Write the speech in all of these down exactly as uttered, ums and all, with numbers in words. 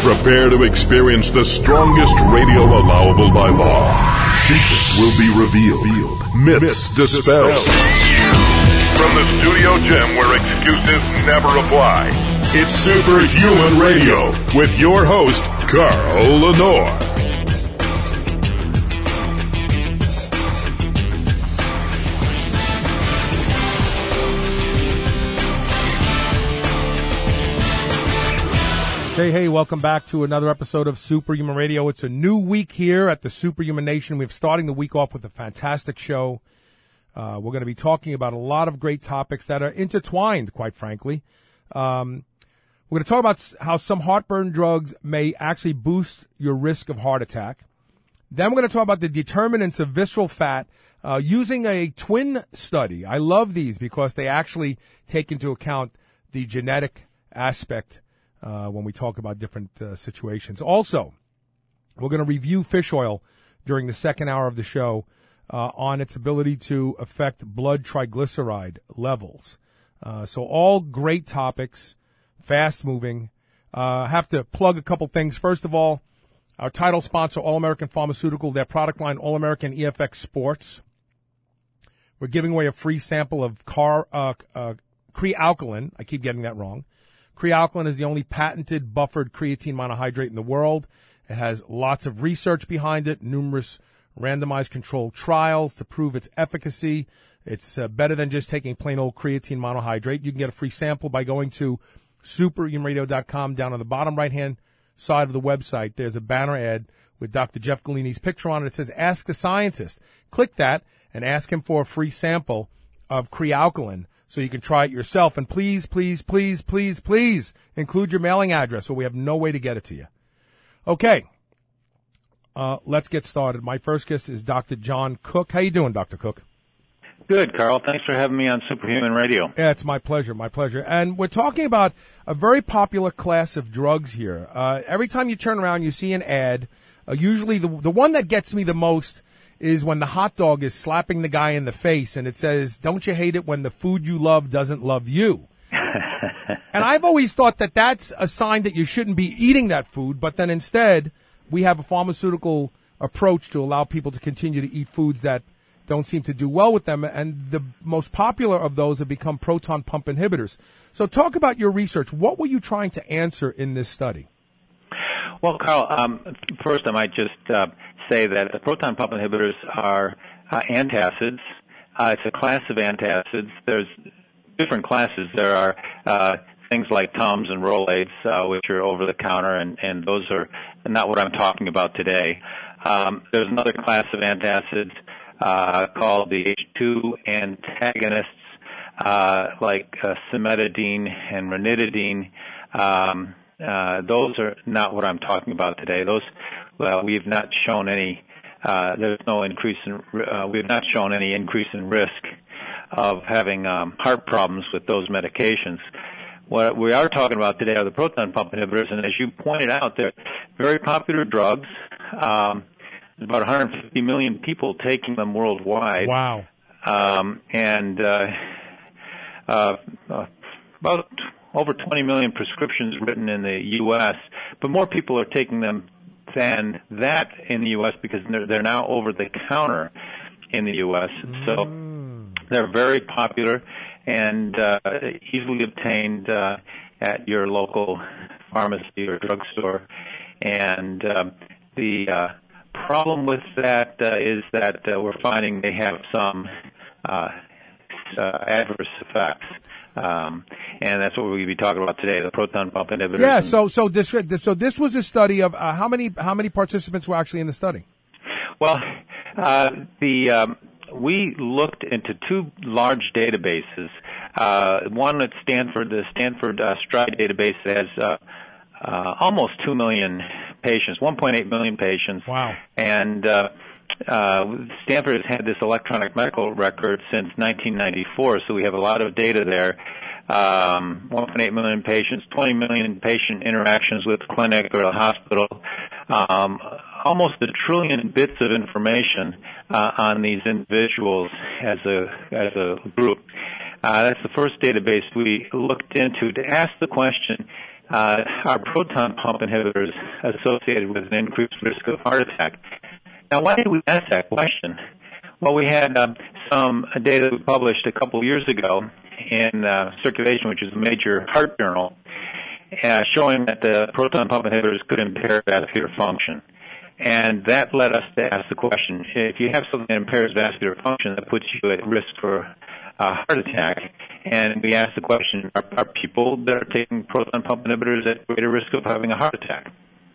Prepare to experience the strongest radio allowable by law. Secrets will be revealed. Myths dispelled. From the studio gym where excuses never apply, it's Superhuman Radio with your host, Carl Lenore. Hey, hey, welcome back to another episode of Superhuman Radio. It's a new week here at the Superhuman Nation. We're starting the week off with a fantastic show. Uh, we're going to be talking about a lot of great topics that are intertwined, quite frankly. Um, we're going to talk about how some heartburn drugs may actually boost your risk of heart attack. Then we're going to talk about the determinants of visceral fat uh, using a twin study. I love these because they actually take into account the genetic aspect Uh, when we talk about different uh, situations. Also, we're going to review fish oil during the second hour of the show uh, on its ability to affect blood triglyceride levels. Uh, so all great topics, fast-moving. Uh, have to plug a couple things. First of all, our title sponsor, All-American Pharmaceutical, their product line, All-American E F X Sports. We're giving away a free sample of car, uh, uh, Crealkaline. I keep getting that wrong. Crealkaline is the only patented buffered creatine monohydrate in the world. It has lots of research behind it, numerous randomized controlled trials to prove its efficacy. It's uh, better than just taking plain old creatine monohydrate. You can get a free sample by going to superhuman radio dot com. Down on the bottom right-hand side of the website, there's a banner ad with Doctor Jeff Galini's picture on it. It says, Ask a Scientist. Click that and ask him for a free sample of Crealkaline, so you can try it yourself. And please, please, please, please, please include your mailing address, or we have no way to get it to you. Okay, uh, let's get started. My first guest is Doctor John Cook. How you doing, Doctor Cook? Good, Carl. Thanks for having me on Superhuman Radio. Yeah, it's my pleasure, my pleasure. And we're talking about a very popular class of drugs here. Uh, every time you turn around, you see an ad. Uh, usually the the one that gets me the most is when the hot dog is slapping the guy in the face and it says, don't you hate it when the food you love doesn't love you? And I've always thought that that's a sign that you shouldn't be eating that food, but then instead we have a pharmaceutical approach to allow people to continue to eat foods that don't seem to do well with them, and the most popular of those have become proton pump inhibitors. So talk about your research. What were you trying to answer in this study? Well, Carl, um, first I might just uh, say that the proton pump inhibitors are uh, antacids. Uh, it's a class of antacids. There's different classes. There are uh, things like Tums and Rolaids, uh, which are over-the-counter, and, and those are not what I'm talking about today. Um, there's another class of antacids uh, called the H two antagonists, uh, like uh, cimetidine and ranitidine. Um, uh, those are not what I'm talking about today. Those Well, we've not shown any. Uh, there's no increase in. Uh, we've not shown any increase in risk of having um, heart problems with those medications. What we are talking about today are the proton pump inhibitors, and as you pointed out, they're very popular drugs. Um, there's about one hundred fifty million people taking them worldwide. Wow. Um, and uh, uh, uh, about over twenty million prescriptions written in the U S, but more people are taking them than that in the U S because they're, they're now over the counter in the U S. So they're very popular and uh, easily obtained uh, at your local pharmacy or drugstore. And uh, the uh, problem with that uh, is that uh, we're finding they have some uh, uh, adverse effects. Um, and that's what we'll be talking about today, the proton pump inhibitors. Yeah, so so this so this was a study of uh, how many how many participants were actually in the study? Well, uh, the um, we looked into two large databases. Uh, one at Stanford, the Stanford uh, STRIDE database has uh, uh, almost two million patients, one point eight million patients. Wow. And uh, uh, Stanford has had this electronic medical record since nineteen ninety-four, so we have a lot of data there. Um, one point eight million patients, twenty million patient interactions with the clinic or the hospital, um, almost a trillion bits of information uh, on these individuals as a as a group. Uh, that's the first database we looked into to ask the question, uh, are proton pump inhibitors associated with an increased risk of heart attack? Now, why did we ask that question? Well, we had uh, some data we published a couple of years ago in uh, Circulation, which is a major heart journal, uh, showing that the proton pump inhibitors could impair vascular function. And that led us to ask the question, if you have something that impairs vascular function, that puts you at risk for a heart attack. And we asked the question, are, are people that are taking proton pump inhibitors at greater risk of having a heart attack?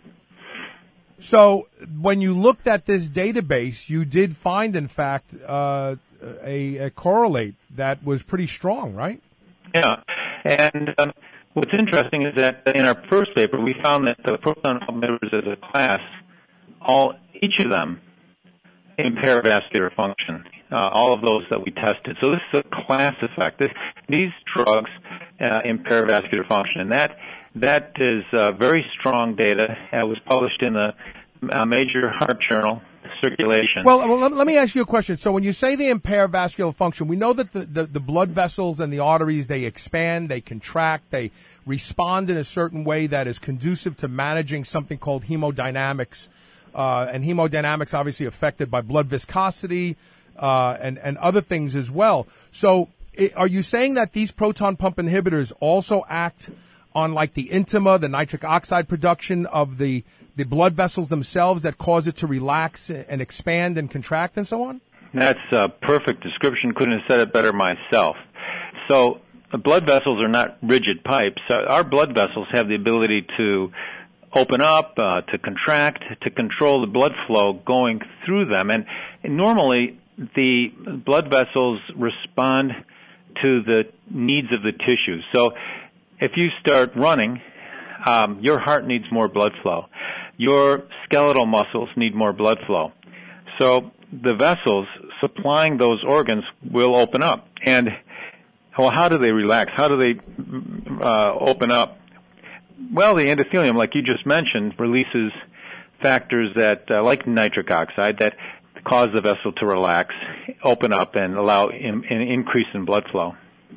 So when you looked at this database, you did find, in fact, uh, a, a correlate that was pretty strong, right? Yeah. And um, what's interesting is that in our first paper, we found that the proton pump inhibitors as a class, all each of them impair vascular function, uh, all of those that we tested. So this is a class effect. This, these drugs uh, impair vascular function, and that that is uh, very strong data. It was published in the uh, major heart journal, Circulation. Well, well let, let me ask you a question. So when you say they impair vascular function, we know that the, the, the blood vessels and the arteries, they expand, they contract, they respond in a certain way that is conducive to managing something called hemodynamics. Uh, and hemodynamics obviously affected by blood viscosity uh, and, and other things as well. So it, are you saying that these proton pump inhibitors also act on like the intima, the nitric oxide production of the, the blood vessels themselves that cause it to relax and expand and contract and so on? That's a perfect description. Couldn't have said it better myself. So the blood vessels are not rigid pipes. Uh, our blood vessels have the ability to open up, uh, to contract, to control the blood flow going through them. And, and normally the blood vessels respond to the needs of the tissue. So if you start running, um, your heart needs more blood flow. Your skeletal muscles need more blood flow. So the vessels supplying those organs will open up. And, well, how do they relax? How do they uh, open up? Well, the endothelium, like you just mentioned, releases factors that, uh, like nitric oxide, that cause the vessel to relax, open up, and allow in, an increase in blood flow.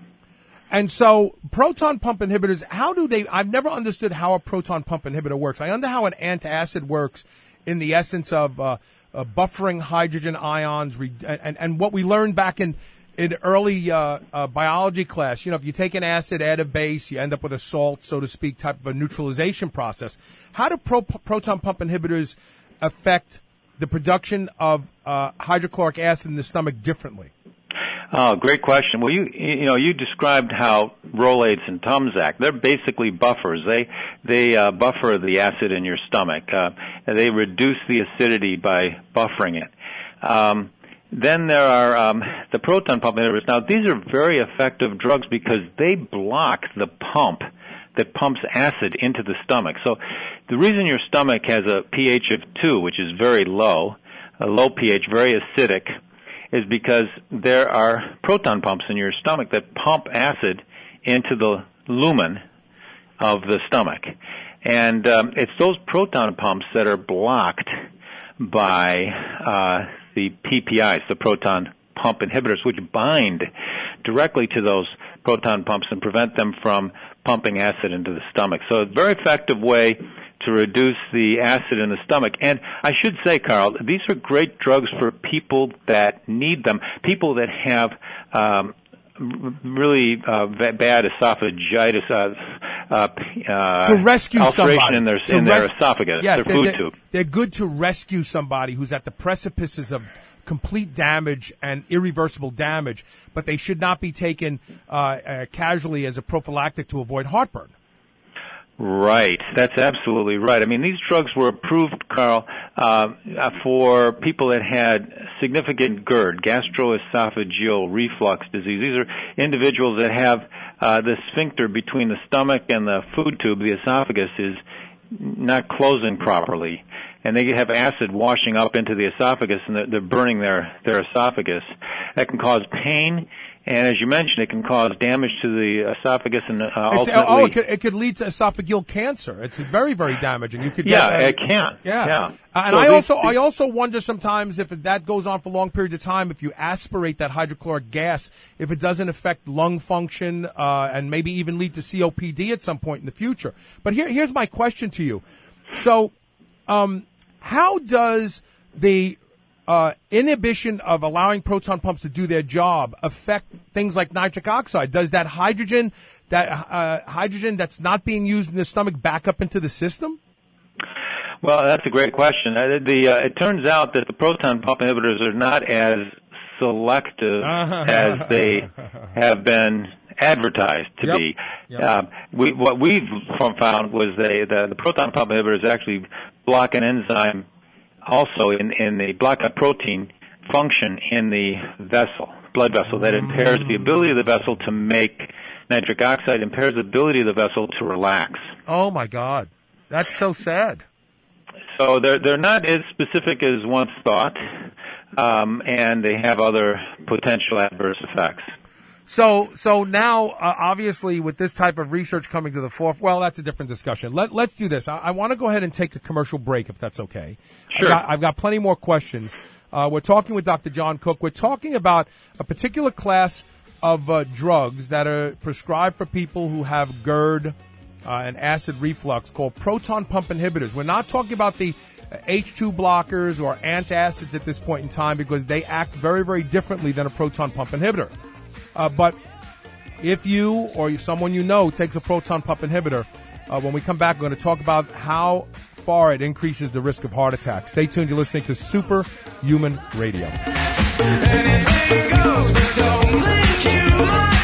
And so proton pump inhibitors, how do they, I've never understood how a proton pump inhibitor works. I understand how an antacid works in the essence of uh, uh, buffering hydrogen ions, re- and, and what we learned back in in early uh, uh, biology class. You know, if you take an acid, add a base, you end up with a salt, so to speak, type of a neutralization process. How do pro- proton pump inhibitors affect the production of uh, hydrochloric acid in the stomach differently? Oh, great question. Well, you you know, you described how Rolaids and Tums act. They're basically buffers. They they uh, buffer the acid in your stomach. Uh, they reduce the acidity by buffering it. Um, then there are um, the proton pump inhibitors. Now, these are very effective drugs because they block the pump that pumps acid into the stomach. So the reason your stomach has a pH of two, which is very low, a low pH, very acidic, is because there are proton pumps in your stomach that pump acid into the lumen of the stomach. And um, it's those proton pumps that are blocked by uh, the P P Is, the proton pump inhibitors, which bind directly to those proton pumps and prevent them from pumping acid into the stomach. So a very effective way to reduce the acid in the stomach. And I should say, Carl, these are great drugs for people that need them, people that have um, really uh, bad esophagitis, uh, uh, uh, to rescue ulceration somebody. in their, to in res- their esophagus, yes, their they're, food they're, tube. They're good to rescue somebody who's at the precipices of complete damage and irreversible damage, but they should not be taken uh, uh, casually as a prophylactic to avoid heartburn. Right. That's absolutely right. I mean, these drugs were approved, Carl, uh, for people that had significant GERD, gastroesophageal reflux disease. These are individuals that have uh, the sphincter between the stomach and the food tube, the esophagus, is not closing properly. And they have acid washing up into the esophagus, and they're, they're burning their, their esophagus. That can cause pain. And as you mentioned, it can cause damage to the esophagus and uh, ultimately. Oh, it could, it could lead to esophageal cancer. It's very, very damaging. You could. Yeah, get, uh, it can. Yeah. yeah. Uh, and so I these, also, these, I also wonder sometimes if that goes on for long periods of time, if you aspirate that hydrochloric gas, if it doesn't affect lung function uh, and maybe even lead to C O P D at some point in the future. But here, here's my question to you. So, um, how does the Uh, inhibition of allowing proton pumps to do their job affect things like nitric oxide? Does that hydrogen, that uh, hydrogen that's not being used in the stomach, back up into the system? Well, that's a great question. Uh, the uh, it turns out that the proton pump inhibitors are not as selective as they have been advertised to yep. be. Yep. Uh, we, what we've found was they, the, the proton pump inhibitors actually block an enzyme also in, in the block a protein function in the vessel, blood vessel, that impairs the ability of the vessel to make nitric oxide, impairs the ability of the vessel to relax. Oh, my God. That's so sad. So they're, they're not as specific as once thought, um, and they have other potential adverse effects. So, so now, uh, obviously, with this type of research coming to the forefront, well, that's a different discussion. Let, let's do this. I, I want to go ahead and take a commercial break, if that's okay. Sure. I've got, I've got plenty more questions. Uh, we're talking with Doctor John Cook. We're talking about a particular class of uh, drugs that are prescribed for people who have GERD uh, and acid reflux called proton pump inhibitors. We're not talking about the H two blockers or antacids at this point in time because they act very, very differently than a proton pump inhibitor. Uh, but if you or someone you know takes a proton pump inhibitor, uh, when we come back, we're going to talk about how far it increases the risk of heart attack. Stay tuned. You're listening to Superhuman Radio. Anything goes, but don't blink you like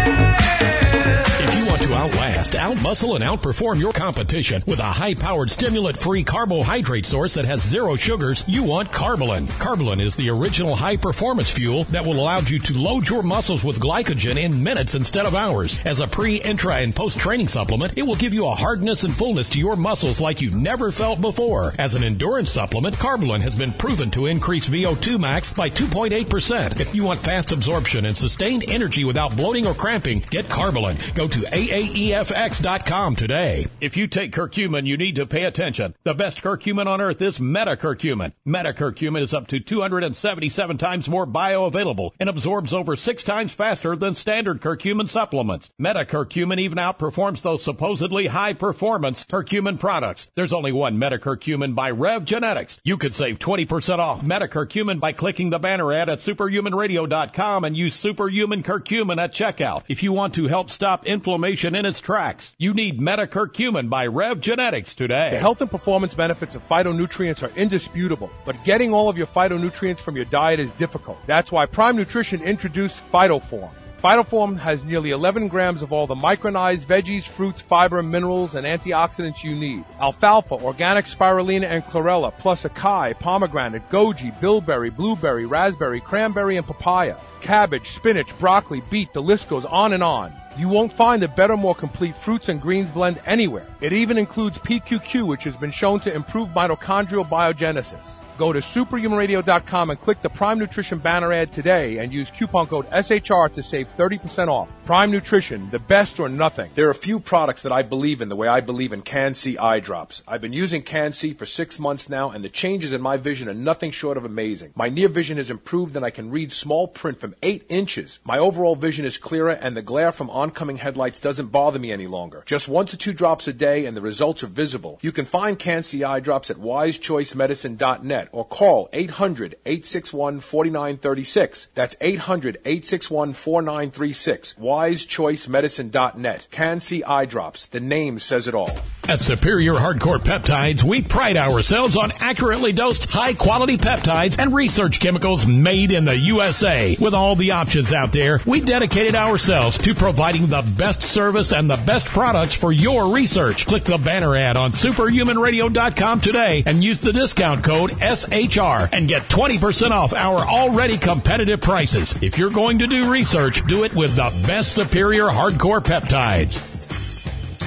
to outlast, outmuscle, and outperform your competition with a high-powered stimulant-free carbohydrate source that has zero sugars, you want Carbolin. Carbolin is the original high-performance fuel that will allow you to load your muscles with glycogen in minutes instead of hours. As a pre, intra, and post-training supplement, it will give you a hardness and fullness to your muscles like you've never felt before. As an endurance supplement, Carbolin has been proven to increase V O two max by two point eight percent. If you want fast absorption and sustained energy without bloating or cramping, get Carbolin. Go to A A E F X dot com today. If you take curcumin, you need to pay attention. The best curcumin on earth is metacurcumin. Metacurcumin is up to two hundred seventy-seven times more bioavailable and absorbs over six times faster than standard curcumin supplements. Metacurcumin even outperforms those supposedly high-performance curcumin products. There's only one metacurcumin by Rev Genetics. You could save twenty percent off metacurcumin by clicking the banner ad at superhuman radio dot com and use superhuman curcumin at checkout. If you want to help stop inflammation in its tracks, you need metacurcumin by Rev Genetics today. The health and performance benefits of phytonutrients are indisputable, but getting all of your phytonutrients from your diet is difficult. That's why Prime Nutrition introduced PhytoForm. PhytoForm has nearly eleven grams of all the micronized veggies, fruits, fiber, minerals, and antioxidants you need. Alfalfa, organic spirulina, and chlorella, plus acai, pomegranate, goji, bilberry, blueberry, raspberry, cranberry, and papaya. Cabbage, spinach, broccoli, beet, the list goes on and on. You won't find a better, more complete fruits and greens blend anywhere. It even includes P Q Q, which has been shown to improve mitochondrial biogenesis. Go to superhuman radio dot com and click the Prime Nutrition banner ad today and use coupon code S H R to save thirty percent off. Prime Nutrition, the best or nothing. There are a few products that I believe in the way I believe in Can-C eye drops. I've been using Can-C for six months now, and the changes in my vision are nothing short of amazing. My near vision has improved, and I can read small print from eight inches. My overall vision is clearer, and the glare from oncoming headlights doesn't bother me any longer. Just one to two drops a day, and the results are visible. You can find Can-C eye drops at wise choice medicine dot net or call eight hundred, eight six one, four nine three six. That's eight hundred, eight six one, four nine three six. wise choice medicine dot net. Can-C eye drops. The name says it all. At Superior Hardcore Peptides, we pride ourselves on accurately dosed, high-quality peptides and research chemicals made in the U S A. With all the options out there, we dedicated ourselves to providing the best service and the best products for your research. Click the banner ad on superhuman radio dot com today and use the discount code S H R and get twenty percent off our already competitive prices. If you're going to do research, do it with the best Superior Hardcore Peptides.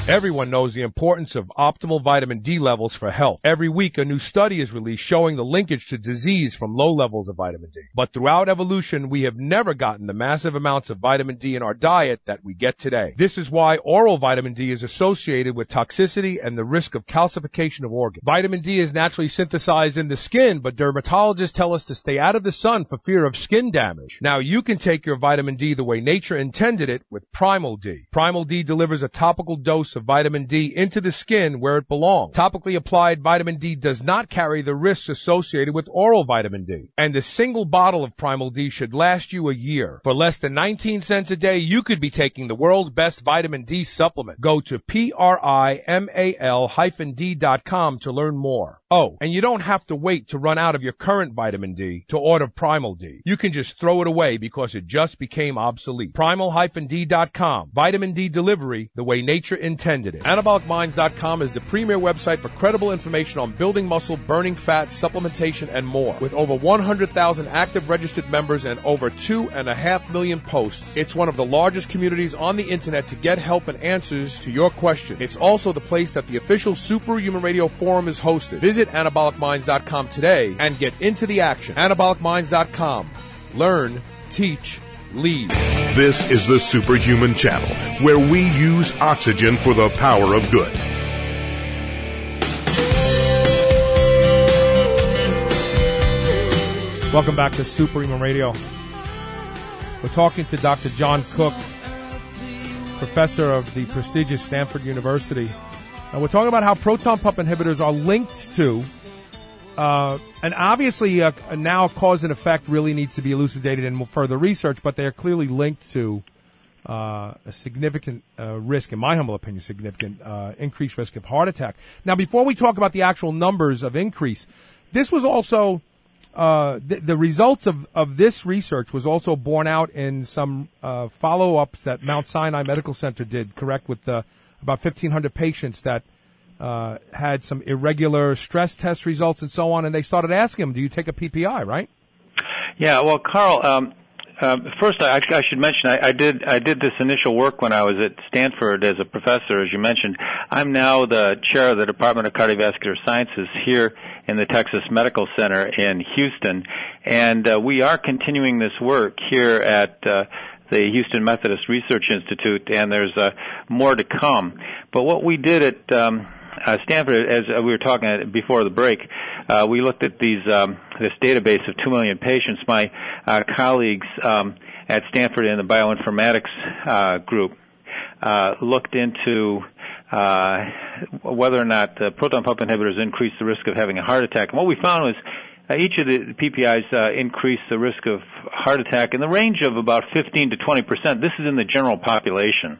Everyone knows the importance of optimal vitamin D levels for health. Every week, a new study is released showing the linkage to disease from low levels of vitamin D. But throughout evolution, we have never gotten the massive amounts of vitamin D in our diet that we get today. This is why oral vitamin D is associated with toxicity and the risk of calcification of organs. Vitamin D is naturally synthesized in the skin, but dermatologists tell us to stay out of the sun for fear of skin damage. Now, you can take your vitamin D the way nature intended it with Primal D. Primal D delivers a topical dose of vitamin D into the skin where it belongs. Topically applied vitamin D does not carry the risks associated with oral vitamin D. And a single bottle of Primal D should last you a year. For less than nineteen cents a day, you could be taking the world's best vitamin D supplement. Go to P R I M A L D dot com to learn more. Oh, and you don't have to wait to run out of your current vitamin D to order Primal D. You can just throw it away because it just became obsolete. Primal D dot com. Vitamin D delivery the way nature intended it. Anabolic Minds dot com is the premier website for credible information on building muscle, burning fat, supplementation, and more. With over one hundred thousand active registered members and over two and a half million posts, it's one of the largest communities on the internet to get help and answers to your questions. It's also the place that the official Superhuman Radio Forum is hosted. Visit Anabolic Minds dot com today and get into the action. Anabolic Minds dot com. Learn, teach, lead. This is the Superhuman Channel, where we use oxygen for the power of good. Welcome back to Superhuman Radio. We're talking to Doctor John Cook, professor of the prestigious Stanford University. And we're talking about how proton pump inhibitors are linked to, uh, and obviously uh, now cause and effect really needs to be elucidated in further research, but they're clearly linked to uh, a significant uh, risk, in my humble opinion, significant uh, increased risk of heart attack. Now, before we talk about the actual numbers of increase, this was also, uh, th- the results of, of this research was also borne out in some uh, follow-ups that Mount Sinai Medical Center did, correct, with the about fifteen hundred patients that uh, had some irregular stress test results and so on, and they started asking them, do you take a P P I, right? Yeah, well, Carl, um, uh, first I, I should mention I, I did I did this initial work when I was at Stanford as a professor, as you mentioned. I'm now the chair of the Department of Cardiovascular Sciences here in the Texas Medical Center in Houston, and uh, we are continuing this work here at uh, the Houston Methodist Research Institute, and there's uh, more to come. But what we did at um, uh, Stanford, as uh, we were talking before the break, uh, we looked at these um, this database of two million patients. My uh, colleagues um, at Stanford in the bioinformatics uh, group uh, looked into uh, whether or not uh, proton pump inhibitors increase the risk of having a heart attack. And what we found was Uh, each of the P P Is uh, increase the risk of heart attack in the range of about fifteen to twenty percent. This is in the general population.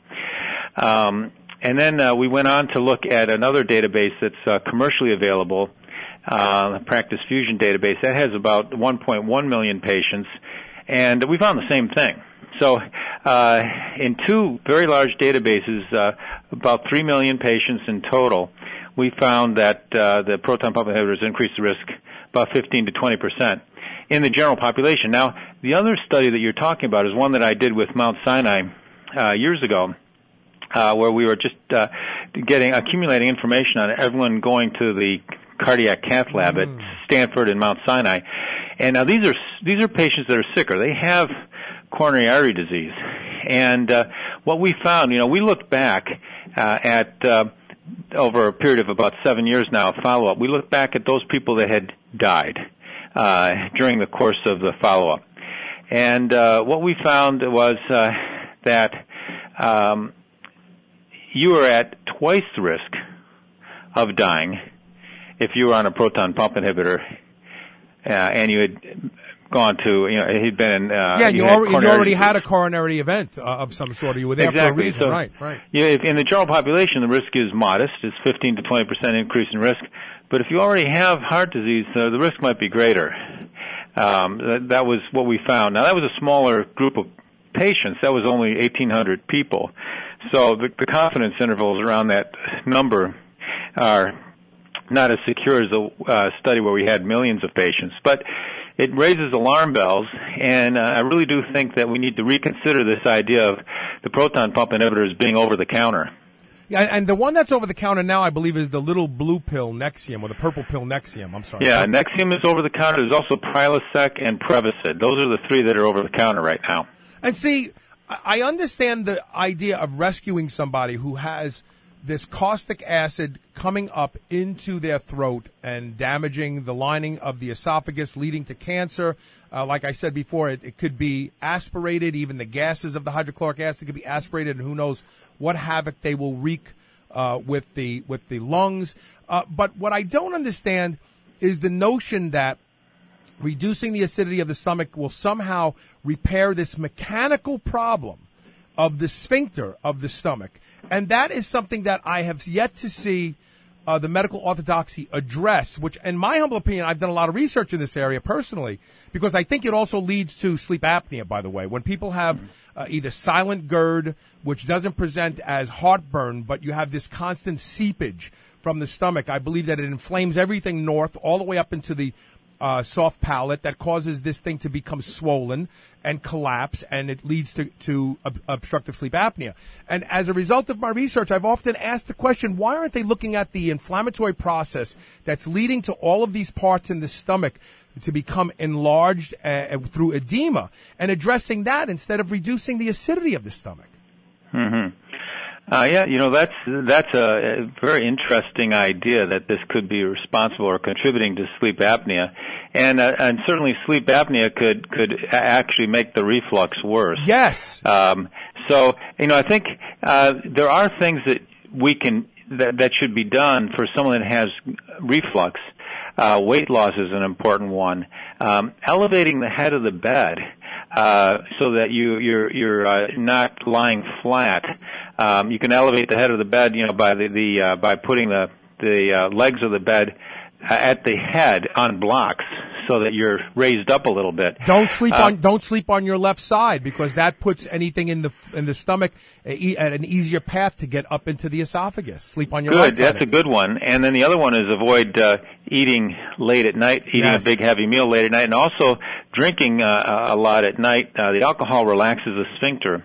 Um, and then uh, we went on to look at another database that's uh, commercially available, uh, the Practice Fusion database. That has about one point one million patients, and we found the same thing. So uh, in two very large databases, uh, about three million patients in total, we found that uh, the proton pump inhibitors increase the risk about fifteen to twenty percent in the general population. Now, the other study that you're talking about is one that I did with Mount Sinai uh, years ago, uh, where we were just uh, getting accumulating information on everyone going to the cardiac cath lab mm. at Stanford and Mount Sinai. And now these are these are patients that are sicker. They have coronary artery disease, and uh, what we found, you know, we looked back uh, at uh, over a period of about seven years now, follow-up. We looked back at those people that had died uh, during the course of the follow-up. And uh, what we found was uh, that um, you were at twice the risk of dying if you were on a proton pump inhibitor uh, and you had gone to, you know, he'd been in... Uh, yeah, you, you, already, you already disease. had a coronary event uh, of some sort. You were there exactly. for a reason, so, right, right. Yeah, if in the general population, the risk is modest. It's fifteen to twenty percent increase in risk. But if you already have heart disease, uh, the risk might be greater. Um, that, that was what we found. Now, that was a smaller group of patients. That was only eighteen hundred people. So the, the confidence intervals around that number are not as secure as a uh, study where we had millions of patients. But it raises alarm bells, and uh, I really do think that we need to reconsider this idea of the proton pump inhibitors being over the counter. Yeah, and the one that's over the counter now, I believe, is the little blue pill Nexium, or the purple pill Nexium. I'm sorry. Yeah, Nexium is over the counter. There's also Prilosec and Prevacid. Those are the three that are over the counter right now. And see, I understand the idea of rescuing somebody who has this caustic acid coming up into their throat and damaging the lining of the esophagus, leading to cancer. Uh, like I said before, it, it could be aspirated. Even the gases of the hydrochloric acid could be aspirated, and who knows what havoc they will wreak uh, with the with the lungs. Uh, but what I don't understand is the notion that reducing the acidity of the stomach will somehow repair this mechanical problem of the sphincter of the stomach. And that is something that I have yet to see uh, the medical orthodoxy address, which, in my humble opinion, I've done a lot of research in this area personally, because I think it also leads to sleep apnea, by the way. When people have uh, either silent GERD, which doesn't present as heartburn, but you have this constant seepage from the stomach, I believe that it inflames everything north all the way up into the Uh, soft palate that causes this thing to become swollen and collapse, and it leads to, to ob- obstructive sleep apnea. And as a result of my research, I've often asked the question, why aren't they looking at the inflammatory process that's leading to all of these parts in the stomach to become enlarged uh, through edema, and addressing that instead of reducing the acidity of the stomach? Mm-hmm. Uh, yeah, you know, that's that's a, a very interesting idea that this could be responsible or contributing to sleep apnea, and uh, and certainly sleep apnea could could actually make the reflux worse. Yes. Um, so you know, I think uh, there are things that we can that, that should be done for someone that has reflux. Uh, weight loss is an important one. Um, elevating the head of the bed uh, so that you you're you're uh, not lying flat. Um, you can elevate the head of the bed, you know, by the, the uh, by putting the the uh, legs of the bed at the head on blocks, so that you're raised up a little bit. Don't sleep uh, on don't sleep on your left side, because that puts anything in the in the stomach at an easier path to get up into the esophagus. Sleep on your good. right side. That's a good one. And then the other one is avoid uh, eating late at night, eating Yes. a big heavy meal late at night, and also drinking uh, a lot at night. Uh, the alcohol relaxes the sphincter.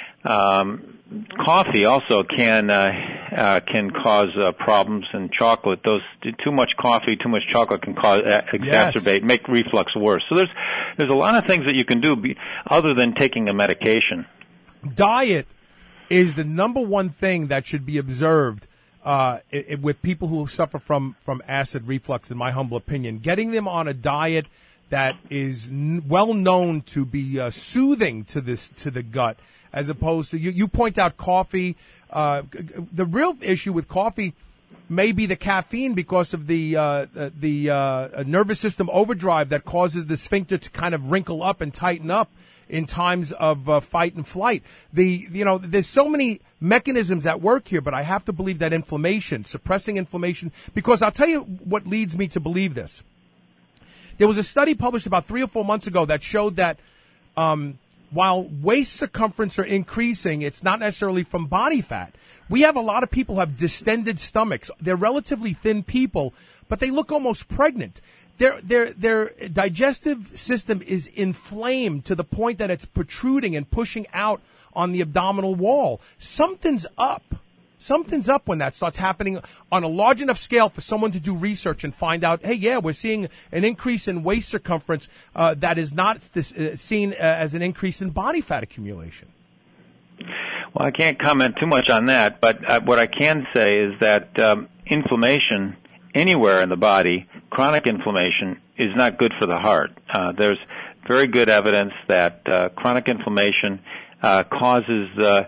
Um, Coffee also can uh, uh, can cause uh, problems, and chocolate. Those too much coffee, too much chocolate can cause uh, exacerbate, Yes. make reflux worse. So there's there's a lot of things that you can do be, other than taking a medication. Diet is the number one thing that should be observed uh, it, it, with people who suffer from from acid reflux. In my humble opinion, getting them on a diet that is n- well known to be uh, soothing to this to the gut. As opposed to, you, you point out coffee. Uh, the real issue with coffee may be the caffeine, because of the uh, the uh, nervous system overdrive that causes the sphincter to kind of wrinkle up and tighten up in times of uh, fight and flight. The you know there's so many mechanisms at work here, but I have to believe that inflammation, suppressing inflammation, because I'll tell you what leads me to believe this. There was a study published about three or four months ago that showed that um, while waist circumference are increasing, it's not necessarily from body fat. We have a lot of people who have distended stomachs. They're relatively thin people, but they look almost pregnant. Their, their, their digestive system is inflamed to the point that it's protruding and pushing out on the abdominal wall. Something's up. Something's up when that starts happening on a large enough scale for someone to do research and find out, hey, yeah, we're seeing an increase in waist circumference uh, that is not this, uh, seen uh, as an increase in body fat accumulation. Well, I can't comment too much on that, but uh, what I can say is that um, inflammation anywhere in the body, chronic inflammation, is not good for the heart. Uh, there's very good evidence that uh, chronic inflammation uh, causes uh,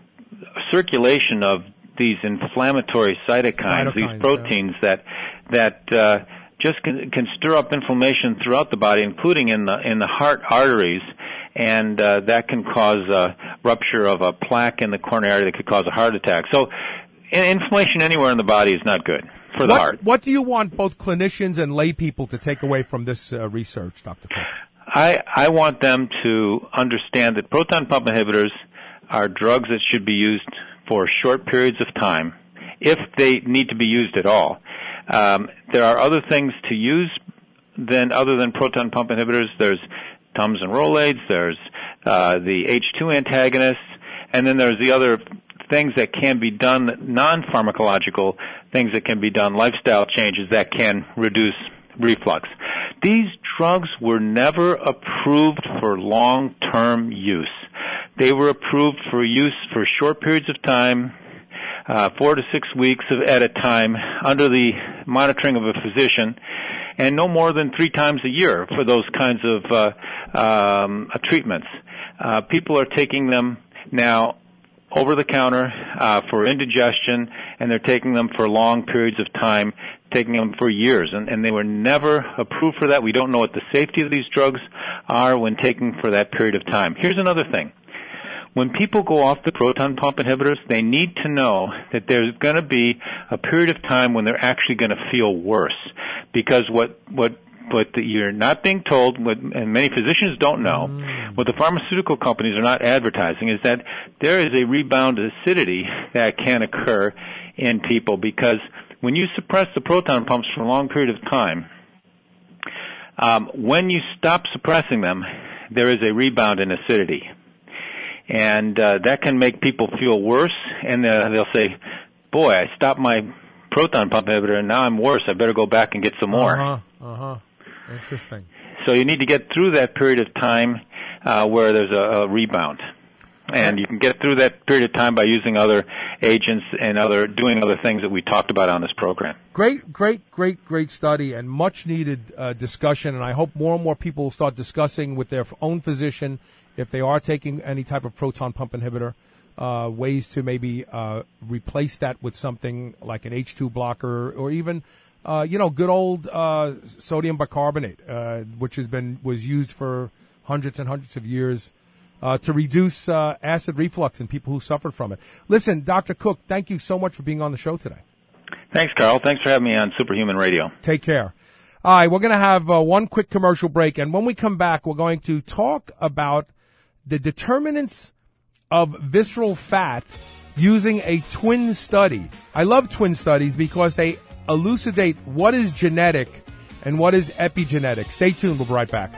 circulation of these inflammatory cytokines, Cytokines, these proteins yeah. that that uh, just can, can stir up inflammation throughout the body, including in the in the heart arteries, and uh, that can cause a rupture of a plaque in the coronary artery that could cause a heart attack. So, inflammation anywhere in the body is not good for the what, heart. What do you want both clinicians and lay people to take away from this uh, research, Doctor Cook? I I want them to understand that proton pump inhibitors are drugs that should be used for short periods of time, if they need to be used at all. Um, there are other things to use than other than proton pump inhibitors. There's Tums and Rolaids, there's uh, the H two antagonists, and then there's the other things that can be done, non-pharmacological things that can be done, lifestyle changes that can reduce reflux. These drugs were never approved for long-term use. They were approved for use for short periods of time, uh, four to six weeks of, at a time, under the monitoring of a physician, and no more than three times a year for those kinds of uh, um, uh, treatments. Uh, people are taking them now over the counter uh, for indigestion, and they're taking them for long periods of time, taking them for years, and, and they were never approved for that. We don't know what the safety of these drugs are when taken for that period of time. Here's another thing. When people go off the proton pump inhibitors, they need to know that there's going to be a period of time when they're actually going to feel worse, because what what what you're not being told, what, and many physicians don't know, mm. what the pharmaceutical companies are not advertising, is that there is a rebound acidity that can occur in people, because when you suppress the proton pumps for a long period of time, um, when you stop suppressing them, there is a rebound in acidity. And uh, that can make people feel worse, and uh, they'll say, boy, I stopped my proton pump inhibitor, and now I'm worse. I better go back and get some more. Uh-huh, uh-huh. Interesting. So you need to get through that period of time uh, where there's a, a rebound. And you can get through that period of time by using other agents and other doing other things that we talked about on this program. Great, great, great, great study and much needed uh, discussion. And I hope more and more people will start discussing with their own physician, if they are taking any type of proton pump inhibitor, uh, ways to maybe uh, replace that with something like an H two blocker, or even, uh, you know, good old uh, sodium bicarbonate, uh, which has been was used for hundreds and hundreds of years. Uh, to reduce uh, acid reflux in people who suffered from it. Listen, Doctor Cook, thank you so much for being on the show today. Thanks, Carl. Thanks for having me on Superhuman Radio. Take care. All right, we're going to have uh, one quick commercial break, and when we come back, we're going to talk about the determinants of visceral fat using a twin study. I love twin studies because they elucidate what is genetic and what is epigenetic. Stay tuned. We'll be right back.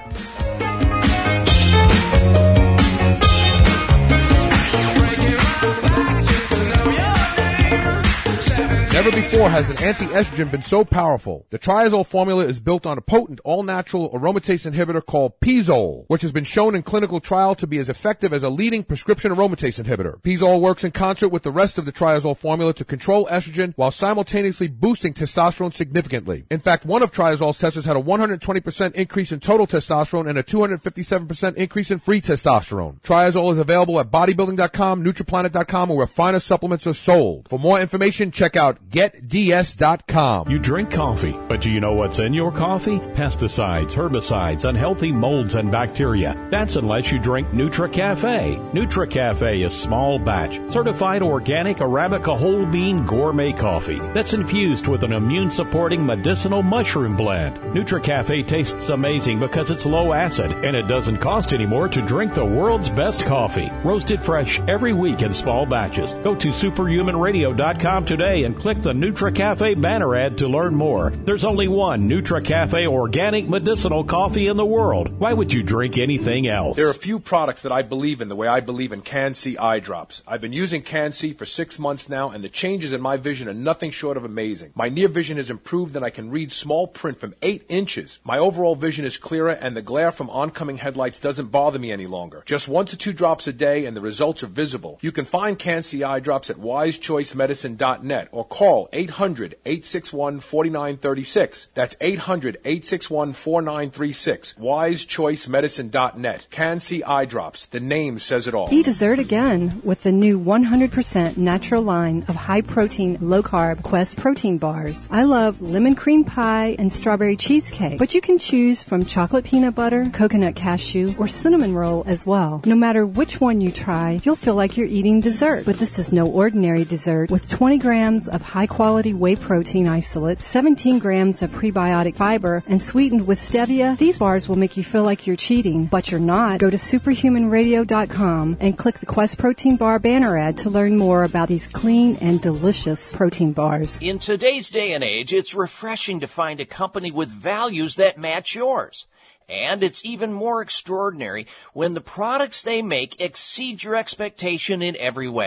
Never before has an anti-estrogen been so powerful. The Triazole formula is built on a potent, all-natural aromatase inhibitor called Pizole, which has been shown in clinical trial to be as effective as a leading prescription aromatase inhibitor. Pizole works in concert with the rest of the Triazole formula to control estrogen while simultaneously boosting testosterone significantly. In fact, one of Triazole's testers had a one hundred twenty percent increase in total testosterone and a two hundred fifty-seven percent increase in free testosterone. Triazole is available at bodybuilding dot com, Nutriplanet dot com, or where finer supplements are sold. For more information, check out get d s dot com. You drink coffee, but do you know what's in your coffee? Pesticides, herbicides, unhealthy molds and bacteria. That's unless you drink NutriCafe. NutriCafe is small batch, certified organic Arabica whole bean gourmet coffee that's infused with an immune supporting medicinal mushroom blend. NutriCafe tastes amazing because it's low acid and it doesn't cost any more to drink the world's best coffee. Roasted fresh every week in small batches. Go to superhuman radio dot com today and click the NutriCafe banner ad to learn more. There's only one NutriCafe organic medicinal coffee in the world. Why would you drink anything else? There are a few products that I believe in the way I believe in Can-C eye drops. I've been using Can-C for six months now, and the changes in my vision are nothing short of amazing. My near vision has improved, and I can read small print from eight inches. My overall vision is clearer, and the glare from oncoming headlights doesn't bother me any longer. Just one to two drops a day, and the results are visible. You can find Can-C eye drops at wise choice medicine dot net or call eight hundred, eight six one, four nine three six. That's eight hundred, eight six one, four nine three six. wise choice medicine dot net. Can-C eye drops. The name says it all. Eat dessert again with the new one hundred percent natural line of high-protein, low-carb Quest protein bars. I love lemon cream pie and strawberry cheesecake, but you can choose from chocolate peanut butter, coconut cashew, or cinnamon roll as well. No matter which one you try, you'll feel like you're eating dessert. But this is no ordinary dessert. With twenty grams of high-quality whey protein isolate, seventeen grams of prebiotic fiber, and sweetened with stevia, these bars will make you feel like you're cheating, but you're not. Go to superhuman radio dot com and click the Quest Protein Bar banner ad to learn more about these clean and delicious protein bars. In today's day and age, it's refreshing to find a company with values that match yours. And it's even more extraordinary when the products they make exceed your expectation in every way.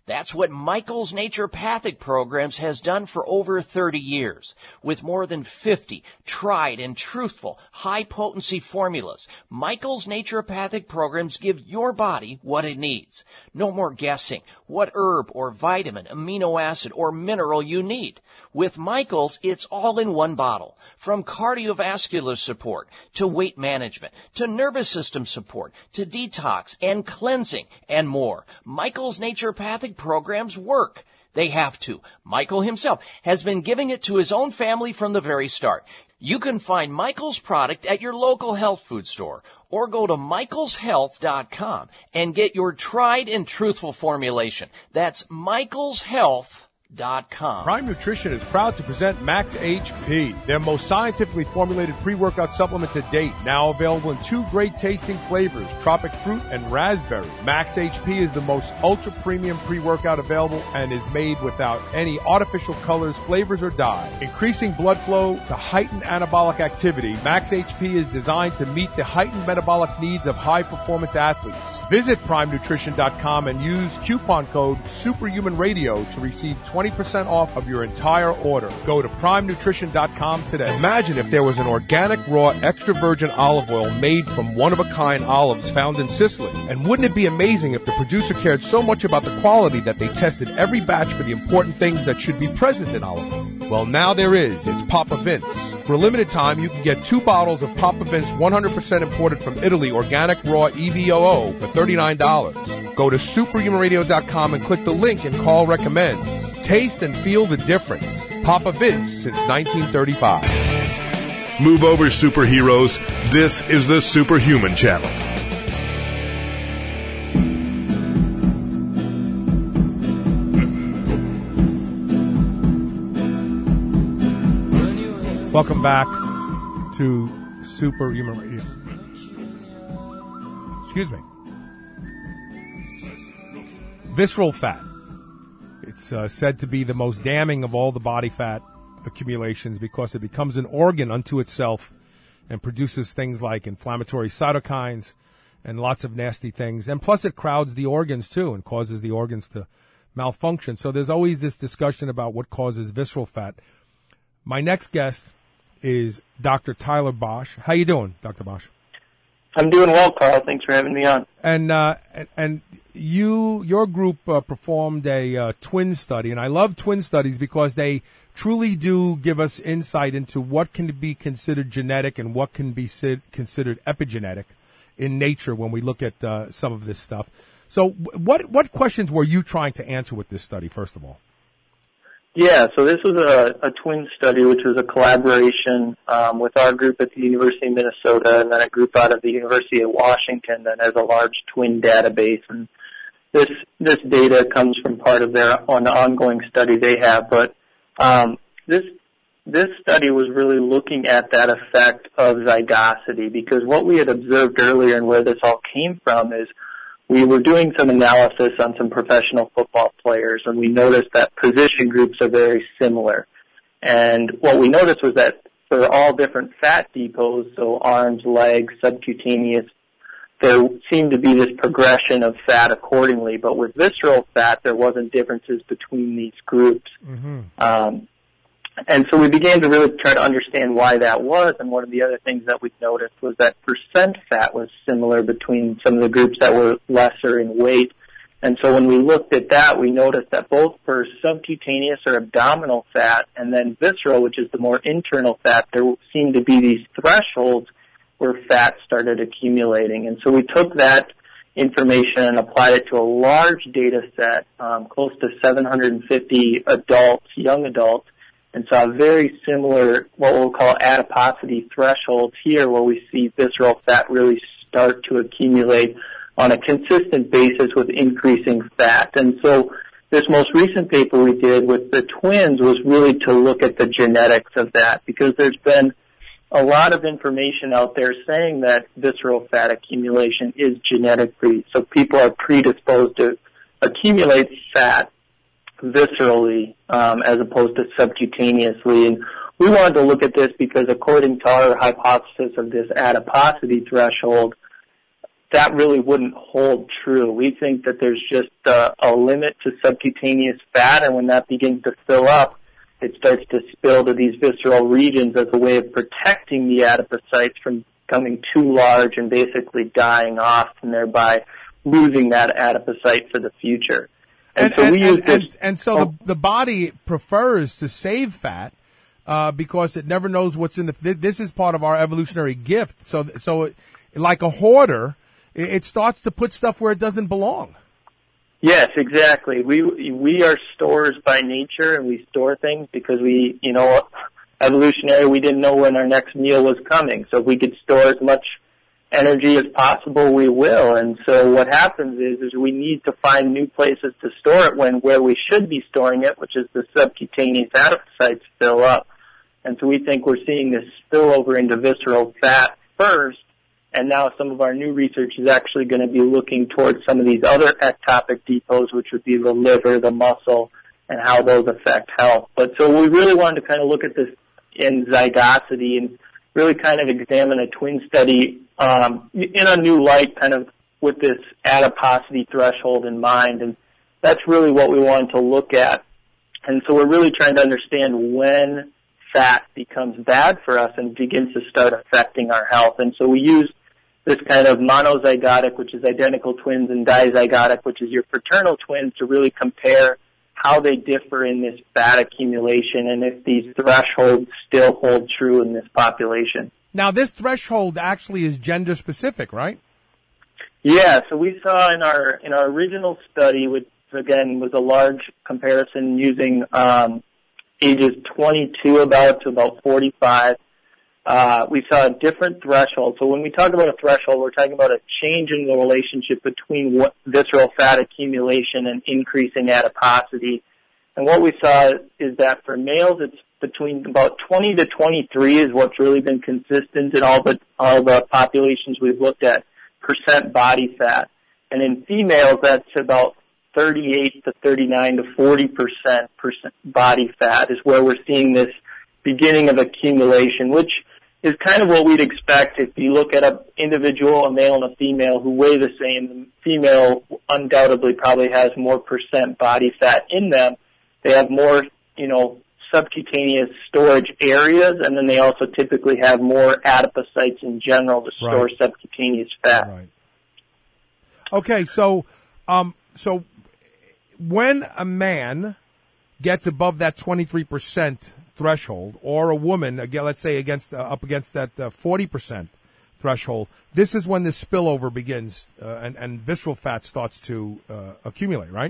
That's what Michael's Naturopathic Programs has done for over thirty years. With more than fifty tried and truthful high-potency formulas, Michael's Naturopathic Programs give your body what it needs. No more guessing what herb or vitamin, amino acid, or mineral you need. With Michael's, it's all in one bottle. From cardiovascular support to weight management to nervous system support to detox and cleansing and more. Michael's Naturopathic Programs work. They have to. Michael himself has been giving it to his own family from the very start. You can find Michael's product at your local health food store or go to michaels health dot com and get your tried and truthful formulation. That's michaels health dot com. Prime Nutrition is proud to present Max H P, their most scientifically formulated pre-workout supplement to date. Now available in two great tasting flavors, tropic fruit and raspberry. Max H P is the most ultra premium pre-workout available and is made without any artificial colors, flavors, or dye. Increasing blood flow to heighten anabolic activity, Max H P is designed to meet the heightened metabolic needs of high-performance athletes. Visit prime nutrition dot com and use coupon code Superhuman Radio to receive twenty percent off of your entire order. Go to prime nutrition dot com today. Imagine if there was an organic, raw, extra virgin olive oil made from one-of-a-kind olives found in Sicily. And wouldn't it be amazing if the producer cared so much about the quality that they tested every batch for the important things that should be present in olive oil? Well, now there is. It's Papa Vince. For a limited time, you can get two bottles of Papa Vince one hundred percent imported from Italy organic raw E V O O for thirty-nine dollars. Go to superhuman radio dot com and click the link and call recommends. Taste and feel the difference. Papa Vince since nineteen thirty-five. Move over, superheroes. This is the Superhuman Channel. Welcome back to Superhuman Radio. Excuse me. Visceral fat. It's uh, said to be the most damning of all the body fat accumulations because it becomes an organ unto itself and produces things like inflammatory cytokines and lots of nasty things. And plus it crowds the organs too and causes the organs to malfunction. So there's always this discussion about what causes visceral fat. My next guest is Doctor Tyler Bosch. How you doing, Doctor Bosch? I'm doing well, Carl. Thanks for having me on. And uh, and, and you, your group uh, performed a uh, twin study, and I love twin studies because they truly do give us insight into what can be considered genetic and what can be considered epigenetic in nature when we look at uh, some of this stuff. So, what what questions were you trying to answer with this study, first of all? Yeah, so this was a, a twin study, which was a collaboration um, with our group at the University of Minnesota and then a group out of the University of Washington that has a large twin database. And this this data comes from part of their on the ongoing study they have. But um, this this study was really looking at that effect of zygosity, because what we had observed earlier and where this all came from is we were doing some analysis on some professional football players, and we noticed that position groups are very similar. And what we noticed was that for all different fat depots, so arms, legs, subcutaneous, there seemed to be this progression of fat accordingly. But with visceral fat, there wasn't differences between these groups. Mm-hmm. Um, and so we began to really try to understand why that was, and one of the other things that we noticed was that percent fat was similar between some of the groups that were lesser in weight. And so when we looked at that, we noticed that both for subcutaneous or abdominal fat and then visceral, which is the more internal fat, there seemed to be these thresholds where fat started accumulating. And so we took that information and applied it to a large data set, um, close to seven hundred fifty adults, young adults, and saw very similar, what we'll call adiposity thresholds here, where we see visceral fat really start to accumulate on a consistent basis with increasing fat. And so this most recent paper we did with the twins was really to look at the genetics of that, because there's been a lot of information out there saying that visceral fat accumulation is genetic-free. So people are predisposed to accumulate fat viscerally um, as opposed to subcutaneously. And we wanted to look at this because according to our hypothesis of this adiposity threshold, that really wouldn't hold true. We think that there's just uh, a limit to subcutaneous fat, and when that begins to fill up, it starts to spill to these visceral regions as a way of protecting the adipocytes from becoming too large and basically dying off, and thereby losing that adipocyte for the future. And, And, so and, we and, use this. and, and so oh, the, the body prefers to save fat uh, because it never knows what's in the. This is part of our evolutionary gift. So, so it, like a hoarder, it, it starts to put stuff where it doesn't belong. Yes, exactly. We we are storers by nature, and we store things because we, you know, evolutionary. We didn't know when our next meal was coming, so if we could store as much energy as possible, we will. And so what happens is, is we need to find new places to store it when where we should be storing it, which is the subcutaneous adipocytes, fill up. And so we think we're seeing this spillover into visceral fat first, and now some of our new research is actually going to be looking towards some of these other ectopic depots, which would be the liver, the muscle, and how those affect health. But so we really wanted to kind of look at this in zygosity and really kind of examine a twin study um, in a new light, kind of with this adiposity threshold in mind. And that's really what we wanted to look at. And so we're really trying to understand when fat becomes bad for us and begins to start affecting our health. And so we use this kind of monozygotic, which is identical twins, and dizygotic, which is your fraternal twins, to really compare how they differ in this fat accumulation and if these thresholds still hold true in this population. Now, this threshold actually is gender specific, right? Yeah, so we saw in our in our original study, which again was a large comparison using um, ages twenty-two about to about forty-five, uh, we saw a different threshold. So when we talk about a threshold, we're talking about a change in the relationship between what visceral fat accumulation and increasing adiposity. And what we saw is that for males, it's between about twenty to twenty-three is what's really been consistent in all the all the populations we've looked at, percent body fat. And in females, that's about thirty-eight to thirty-nine to forty percent body fat is where we're seeing this beginning of accumulation, which is kind of what we'd expect if you look at an individual, a male and a female, who weigh the same. The female undoubtedly probably has more percent body fat in them. They have more, you know, subcutaneous storage areas, and then they also typically have more adipocytes in general to store Right. subcutaneous fat. Right. Okay, so um, so when a man gets above that twenty-three percent threshold, or a woman, again, let's say against uh, up against that uh, forty percent threshold, this is when the spillover begins uh, and, and visceral fat starts to uh, accumulate, right?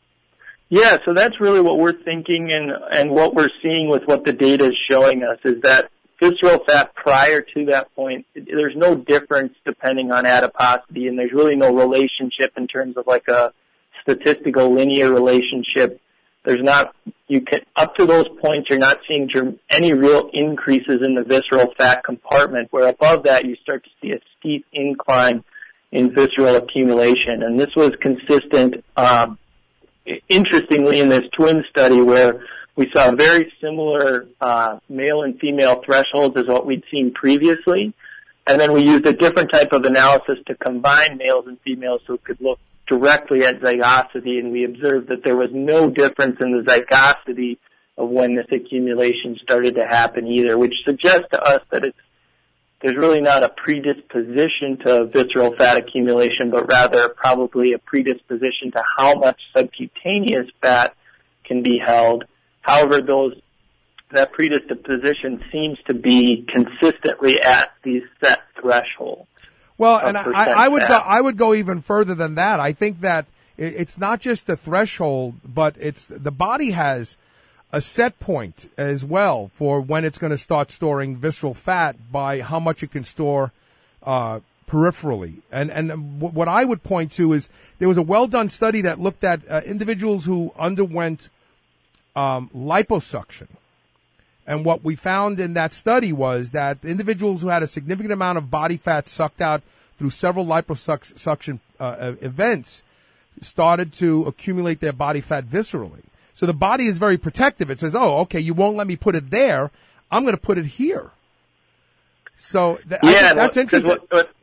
Yeah, so that's really what we're thinking, and, and what we're seeing with what the data is showing us is that visceral fat prior to that point, there's no difference depending on adiposity, and there's really no relationship in terms of like a statistical linear relationship. There's not, you can, up to those points, you're not seeing germ, any real increases in the visceral fat compartment, where above that you start to see a steep incline in visceral accumulation. And this was consistent, um, interestingly, in this twin study where we saw very similar uh, male and female thresholds as what we'd seen previously. And then we used a different type of analysis to combine males and females so it could look directly at zygosity, and we observed that there was no difference in the zygosity of when this accumulation started to happen either, which suggests to us that it's, there's really not a predisposition to visceral fat accumulation, but rather probably a predisposition to how much subcutaneous fat can be held. However, those that predisposition seems to be consistently at these set thresholds. Well, and I, I would fat. go, I would go even further than that. I think that it, it's not just the threshold, but it's the body has a set point as well for when it's going to start storing visceral fat by how much it can store uh, peripherally. And and w- what I would point to is there was a well done study that looked at uh, individuals who underwent um, liposuction. And what we found in that study was that individuals who had a significant amount of body fat sucked out through several liposuction uh, events started to accumulate their body fat viscerally. So the body is very protective. It says, oh, okay, you won't let me put it there. I'm going to put it here. So th- I yeah, think that's no, interesting. What, what,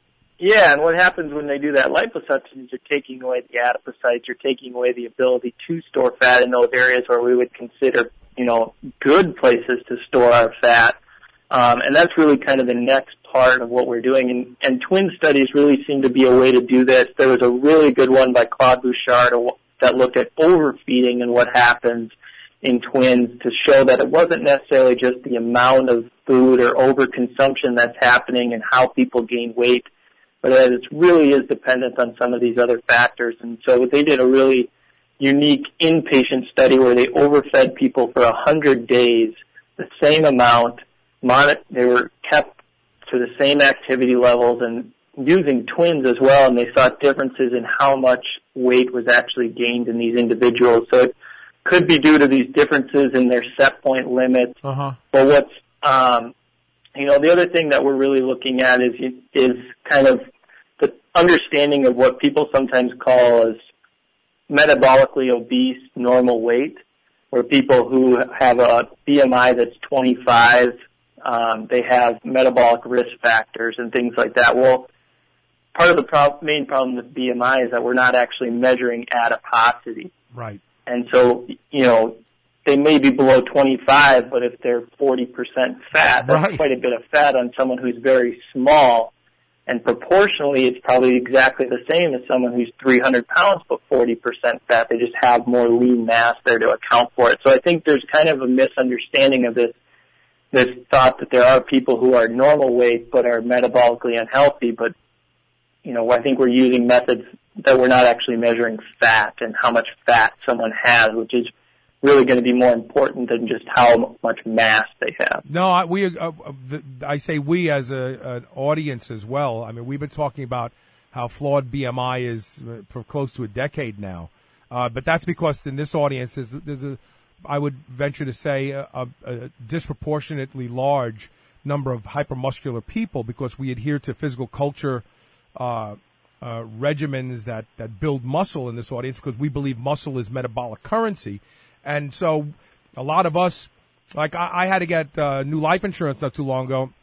Yeah, and what happens when they do that liposuction is you're taking away the adipocytes, you're taking away the ability to store fat in those areas where we would consider, you know, good places to store our fat. Um, and that's really kind of the next part of what we're doing. And, and twin studies really seem to be a way to do this. There was a really good one by Claude Bouchard that looked at overfeeding and what happens in twins to show that it wasn't necessarily just the amount of food or overconsumption that's happening and how people gain weight, but that it really is dependent on some of these other factors. And so they did a really unique inpatient study where they overfed people for one hundred days, the same amount. They were kept to the same activity levels and using twins as well, and they saw differences in how much weight was actually gained in these individuals. So it could be due to these differences in their set point limits. Uh-huh. But what's, um, you know, the other thing that we're really looking at is is kind of the understanding of what people sometimes call as metabolically obese normal weight, where people who have a B M I that's twenty-five, um, they have metabolic risk factors and things like that. Well, part of the pro- main problem with B M I is that we're not actually measuring adiposity. Right. And so, you know, they may be below twenty-five, but if they're forty percent fat, that's Right. quite a bit of fat on someone who's very small. And proportionally, it's probably exactly the same as someone who's three hundred pounds but forty percent fat. They just have more lean mass there to account for it. So I think there's kind of a misunderstanding of this, this thought that there are people who are normal weight but are metabolically unhealthy. But, you know, I think we're using methods that we're not actually measuring fat and how much fat someone has, which is really going to be more important than just how much mass they have. No, I, we. Uh, uh, the, I say we as a, an audience as well. I mean, we've been talking about how flawed B M I is for close to a decade now. Uh, but that's because in this audience, there's, there's a, I would venture to say, a, a, a disproportionately large number of hypermuscular people because we adhere to physical culture uh, uh, regimens that, that build muscle in this audience because we believe muscle is metabolic currency. And so a lot of us, like I, I had to get uh, new life insurance not too long ago,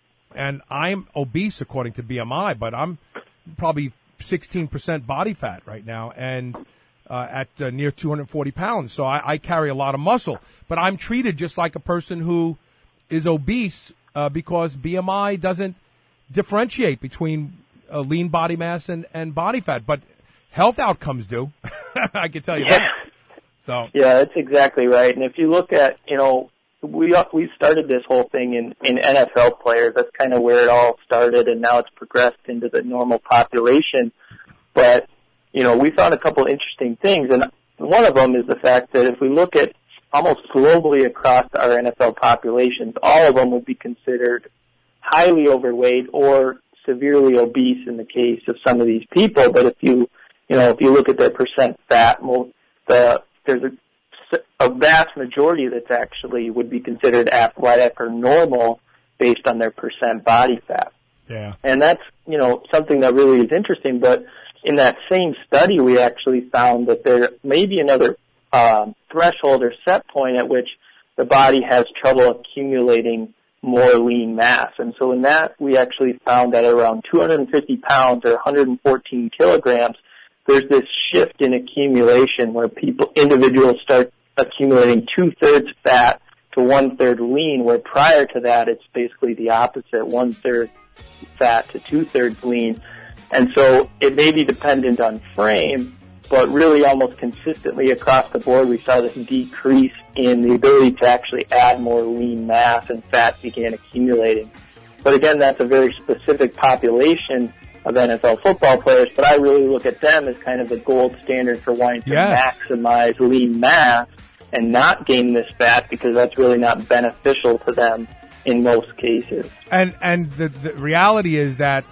and I'm obese according to B M I, but I'm probably sixteen percent body fat right now and uh, at uh, near two hundred forty pounds. So I, I carry a lot of muscle, but I'm treated just like a person who is obese uh, because B M I doesn't differentiate between uh, lean body mass and, and body fat, but health outcomes do. I can tell you Yeah. that. So. Yeah, that's exactly right. And if you look at, you know, we we started this whole thing in, in N F L players. That's kind of where it all started, and now it's progressed into the normal population. But, you know, we found a couple interesting things, and one of them is the fact that if we look at almost globally across our N F L populations, all of them would be considered highly overweight or severely obese in the case of some of these people. But if you, you know, if you look at their percent fat, well, the there's a, a vast majority that's actually would be considered athletic or normal based on their percent body fat. Yeah. And that's, you know, something that really is interesting. But in that same study, we actually found that there may be another um, threshold or set point at which the body has trouble accumulating more lean mass. And so in that, we actually found that around two hundred fifty pounds or one hundred fourteen kilograms, there's this shift in accumulation where people, individuals start accumulating two-thirds fat to one-third lean, where prior to that it's basically the opposite, one-third fat to two-thirds lean. And so it may be dependent on frame, but really almost consistently across the board we saw this decrease in the ability to actually add more lean mass, and fat began accumulating. But again, that's a very specific population of N F L football players, but I really look at them as kind of the gold standard for wanting to Yes. maximize lean mass and not gain this fat because that's really not beneficial to them in most cases. And and the, the reality is that,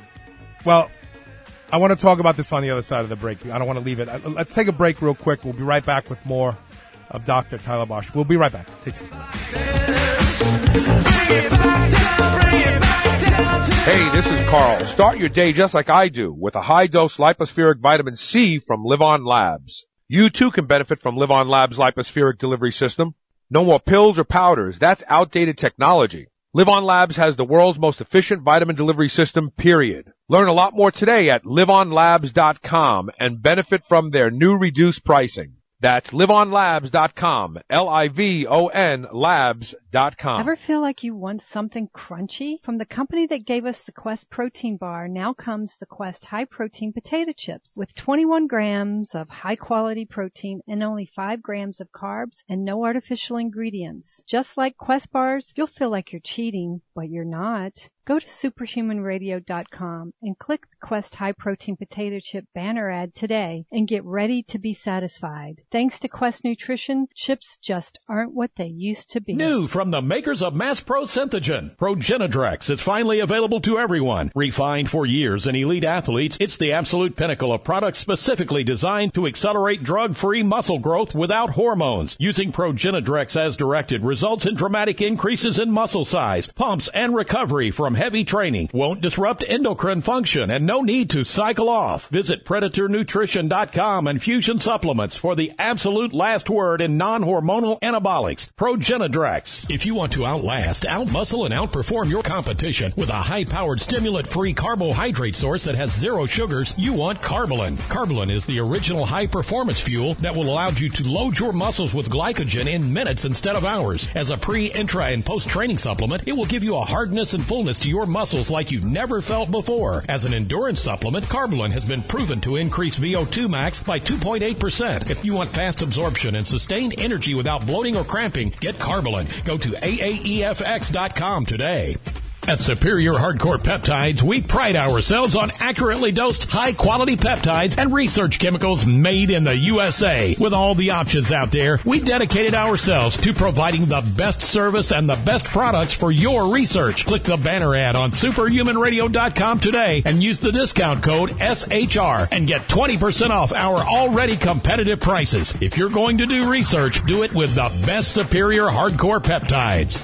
well, I want to talk about this on the other side of the break. I don't want to leave it. Let's take a break real quick. We'll be right back with more of Doctor Tyler Bosch. We'll be right back. Take care. Hey, this is Carl. Start your day just like I do with a high-dose lipospheric vitamin C from Live On Labs. You too can benefit from Live On Labs' lipospheric delivery system. No more pills or powders. That's outdated technology. Live On Labs has the world's most efficient vitamin delivery system, period. Learn a lot more today at live on labs dot com and benefit from their new reduced pricing. That's live on labs dot com, L I V O N labs dot com. Ever feel like you want something crunchy? From the company that gave us the Quest protein bar, now comes the Quest high protein potato chips with twenty-one grams of high quality protein and only five grams of carbs and no artificial ingredients. Just like Quest bars, you'll feel like you're cheating, but you're not. Go to superhuman radio dot com and click the Quest High Protein Potato Chip banner ad today and get ready to be satisfied. Thanks to Quest Nutrition, chips just aren't what they used to be. New from the makers of Mass Pro Synthogen, Progenadrex is finally available to everyone. Refined for years in elite athletes, it's the absolute pinnacle of products specifically designed to accelerate drug-free muscle growth without hormones. Using Progenadrex as directed results in dramatic increases in muscle size, pumps, and recovery from heavy training. Won't disrupt endocrine function and no need to cycle off. Visit predator nutrition dot com and Fusion Supplements for the absolute last word in non-hormonal anabolics. Progenadrex. If you want to outlast, outmuscle, and outperform your competition with a high-powered stimulant-free carbohydrate source that has zero sugars, you want Carbolin. Carbolin is the original high-performance fuel that will allow you to load your muscles with glycogen in minutes instead of hours. As a pre, intra, and post-training supplement, it will give you a hardness and fullness to your muscles like you've never felt before. As an endurance supplement, Carbolin has been proven to increase V O two max by two point eight percent. If you want fast absorption and sustained energy without bloating or cramping, get Carbolin. Go to A A E F X dot com today. At Superior Hardcore Peptides, we pride ourselves on accurately dosed, high-quality peptides and research chemicals made in the U S A. With all the options out there, we dedicated ourselves to providing the best service and the best products for your research. Click the banner ad on superhuman radio dot com today and use the discount code S H R and get twenty percent off our already competitive prices. If you're going to do research, do it with the best Superior Hardcore Peptides.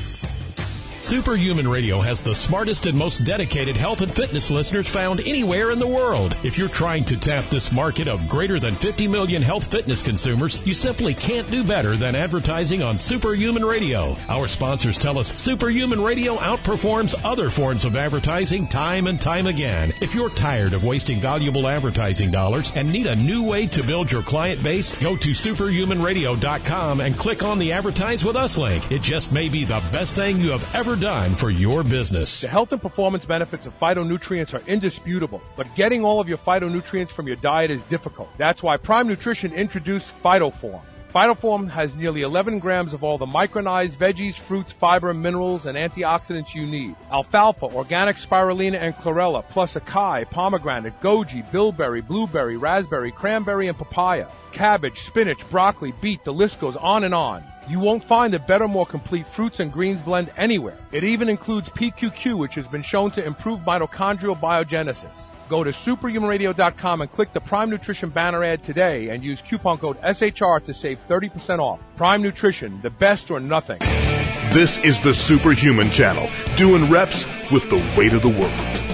Superhuman Radio has the smartest and most dedicated health and fitness listeners found anywhere in the world. If you're trying to tap this market of greater than fifty million health fitness consumers, you simply can't do better than advertising on Superhuman Radio. Our sponsors tell us Superhuman Radio outperforms other forms of advertising time and time again. If you're tired of wasting valuable advertising dollars and need a new way to build your client base, go to superhuman radio dot com and click on the Advertise With Us link. It just may be the best thing you have ever done for your business. The health and performance benefits of phytonutrients are indisputable, but getting all of your phytonutrients from your diet is difficult. That's why Prime Nutrition introduced PhytoForm. PhytoForm has nearly eleven grams of all the micronized veggies, fruits, fiber, minerals, and antioxidants you need. Alfalfa, organic spirulina, and chlorella, plus acai, pomegranate, goji, bilberry, blueberry, raspberry, cranberry, and papaya. Cabbage, spinach, broccoli, beet, the list goes on and on. You won't find a better, more complete fruits and greens blend anywhere. It even includes P Q Q, which has been shown to improve mitochondrial biogenesis. Go to superhuman radio dot com and click the Prime Nutrition banner ad today and use coupon code S H R to save thirty percent off. Prime Nutrition, the best or nothing. This is the Superhuman Channel, doing reps with the weight of the world.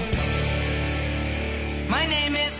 My name is...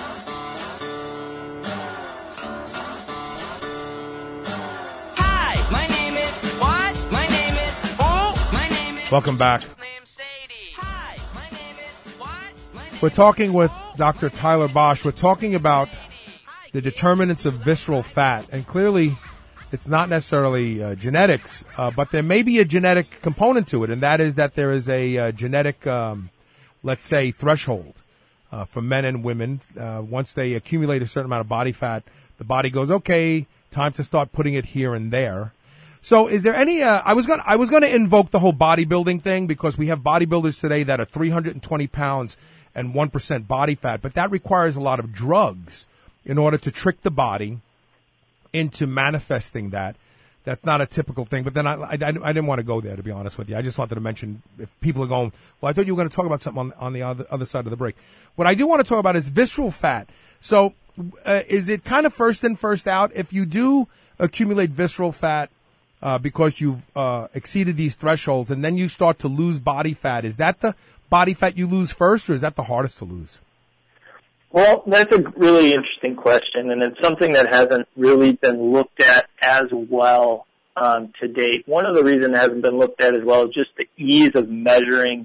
Hi, my name is... What? My name is... Oh, my name is... Welcome back. Hi, my name is... What? My name We're talking with Doctor Tyler Bosch. We're talking about the determinants of visceral fat, and clearly it's not necessarily uh, genetics, uh, but there may be a genetic component to it, and that is that there is a uh, genetic, um, let's say, threshold uh, for men and women. Uh, once they accumulate a certain amount of body fat, the body goes, okay, time to start putting it here and there. So is there any, uh, I was going to, I was going to invoke the whole bodybuilding thing because we have bodybuilders today that are three hundred twenty pounds and one percent body fat, but that requires a lot of drugs in order to trick the body into manifesting that. That's not a typical thing, but then I, I, I didn't want to go there, to be honest with you. I just wanted to mention if people are going, well, I thought you were going to talk about something on, on the other, other side of the break. What I do want to talk about is visceral fat. So uh, is it kind of first in, first out? If you do accumulate visceral fat uh, because you've uh, exceeded these thresholds and then you start to lose body fat, is that the body fat you lose first, or is that the hardest to lose? Well, that's a really interesting question, and it's something that hasn't really been looked at as well um, to date. One of the reasons it hasn't been looked at as well is just the ease of measuring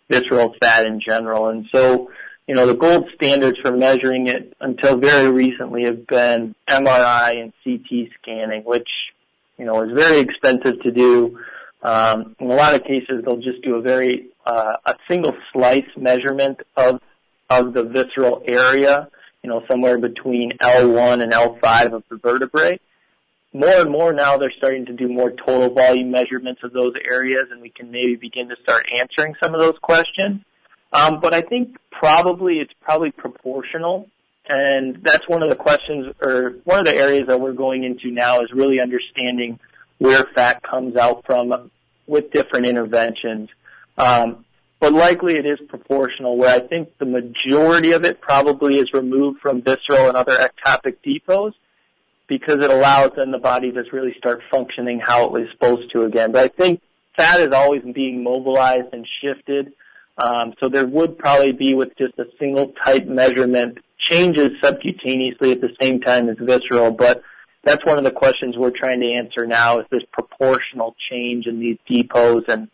visceral fat in general. And so, you know, the gold standards for measuring it until very recently have been M R I and C T scanning, which, you know, is very expensive to do. Um, in a lot of cases, they'll just do a very, uh, a single slice measurement of, of the visceral area, you know, somewhere between L one and L five of the vertebrae. More and more now they're starting to do more total volume measurements of those areas, and we can maybe begin to start answering some of those questions. Um, but I think probably it's probably proportional, and that's one of the questions, or one of the areas that we're going into now is really understanding where fat comes out from with different interventions. Um, but likely it is proportional, where I think the majority of it probably is removed from visceral and other ectopic depots, because it allows then the body to really start functioning how it was supposed to again. But I think fat is always being mobilized and shifted. Um, so there would probably be, with just a single type measurement, changes subcutaneously at the same time as visceral. But that's one of the questions we're trying to answer now, is this proportional change in these depots, and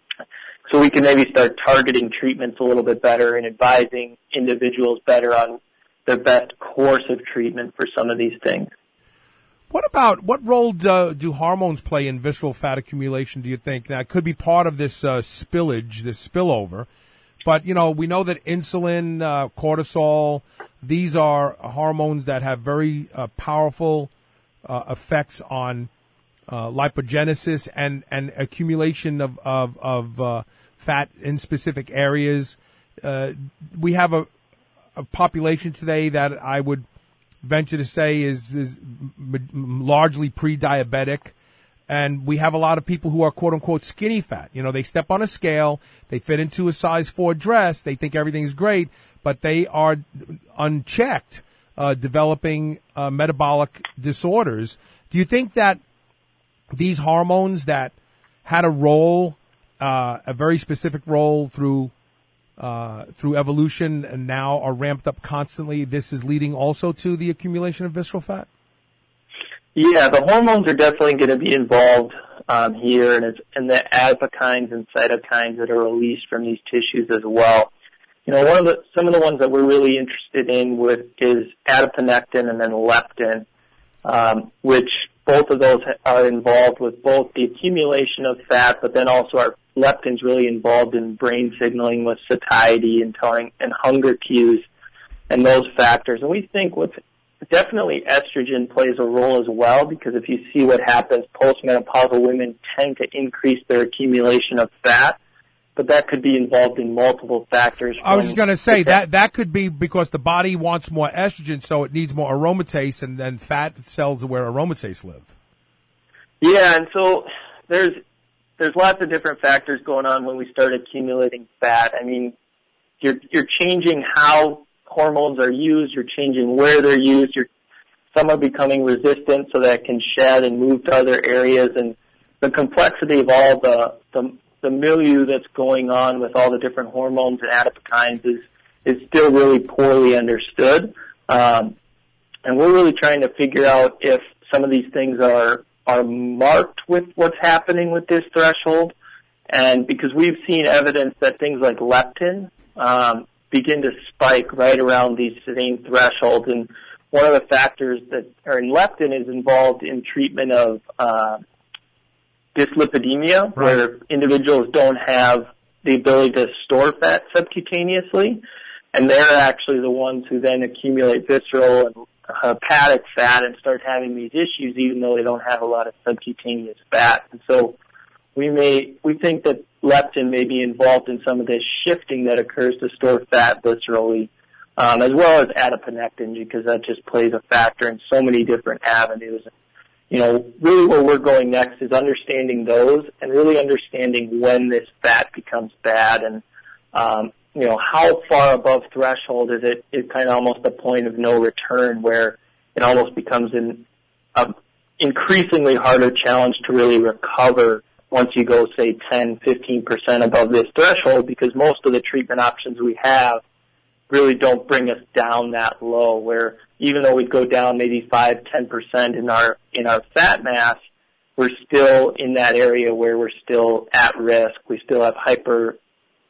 so we can maybe start targeting treatments a little bit better and advising individuals better on the best course of treatment for some of these things. What about, what role do, do hormones play in visceral fat accumulation, do you think? Now, it could be part of this uh, spillage, this spillover, but, you know, we know that insulin, uh, cortisol, these are hormones that have very uh, powerful uh, effects on uh, lipogenesis and, and accumulation of, of, of uh, fat in specific areas. Uh, we have a, a population today that I would venture to say is, is largely pre-diabetic, and we have a lot of people who are quote-unquote skinny fat. You know, they step on a scale, they fit into a size four dress, they think everything's great, but they are unchecked, uh, developing uh, metabolic disorders. Do you think that these hormones that had a role, uh, a very specific role through Uh, through evolution and now are ramped up constantly, this is leading also to the accumulation of visceral fat? Yeah, the hormones are definitely going to be involved um, here, and, it's, and the adipokines and cytokines that are released from these tissues as well. You know, one of the some of the ones that we're really interested in with is adiponectin and then leptin, um, which both of those are involved with both the accumulation of fat, but then also our leptin's really involved in brain signaling with satiety and telling and hunger cues and those factors. And we think what's definitely estrogen plays a role as well, because if you see what happens, postmenopausal women tend to increase their accumulation of fat, but that could be involved in multiple factors. I was just going to say that that could be because the body wants more estrogen, so it needs more aromatase, and then fat cells are where aromatase live. Yeah, and so there's there's lots of different factors going on when we start accumulating fat. I mean, you're you're changing how hormones are used, you're changing where they're used, you're, some are becoming resistant so that it can shed and move to other areas, and the complexity of all the, the, the milieu that's going on with all the different hormones and adipokines is, is still really poorly understood. Um, and we're really trying to figure out if some of these things are are marked with what's happening with this threshold, and because we've seen evidence that things like leptin um, begin to spike right around these same thresholds, and one of the factors that are in leptin is involved in treatment of uh, dyslipidemia, right, where individuals don't have the ability to store fat subcutaneously, and they're actually the ones who then accumulate visceral and hepatic fat and start having these issues even though they don't have a lot of subcutaneous fat. And so we may we think that leptin may be involved in some of this shifting that occurs to store fat viscerally, um, as well as adiponectin, because that just plays a factor in so many different avenues. You know, really where we're going next is understanding those and really understanding when this fat becomes bad, and um, you know, how far above threshold is it, is kind of almost a point of no return, where it almost becomes an uh, increasingly harder challenge to really recover once you go, say, ten, fifteen percent above this threshold, because most of the treatment options we have really don't bring us down that low, where even though we'd go down maybe five, ten percent in our, in our fat mass, we're still in that area where we're still at risk. We still have hyper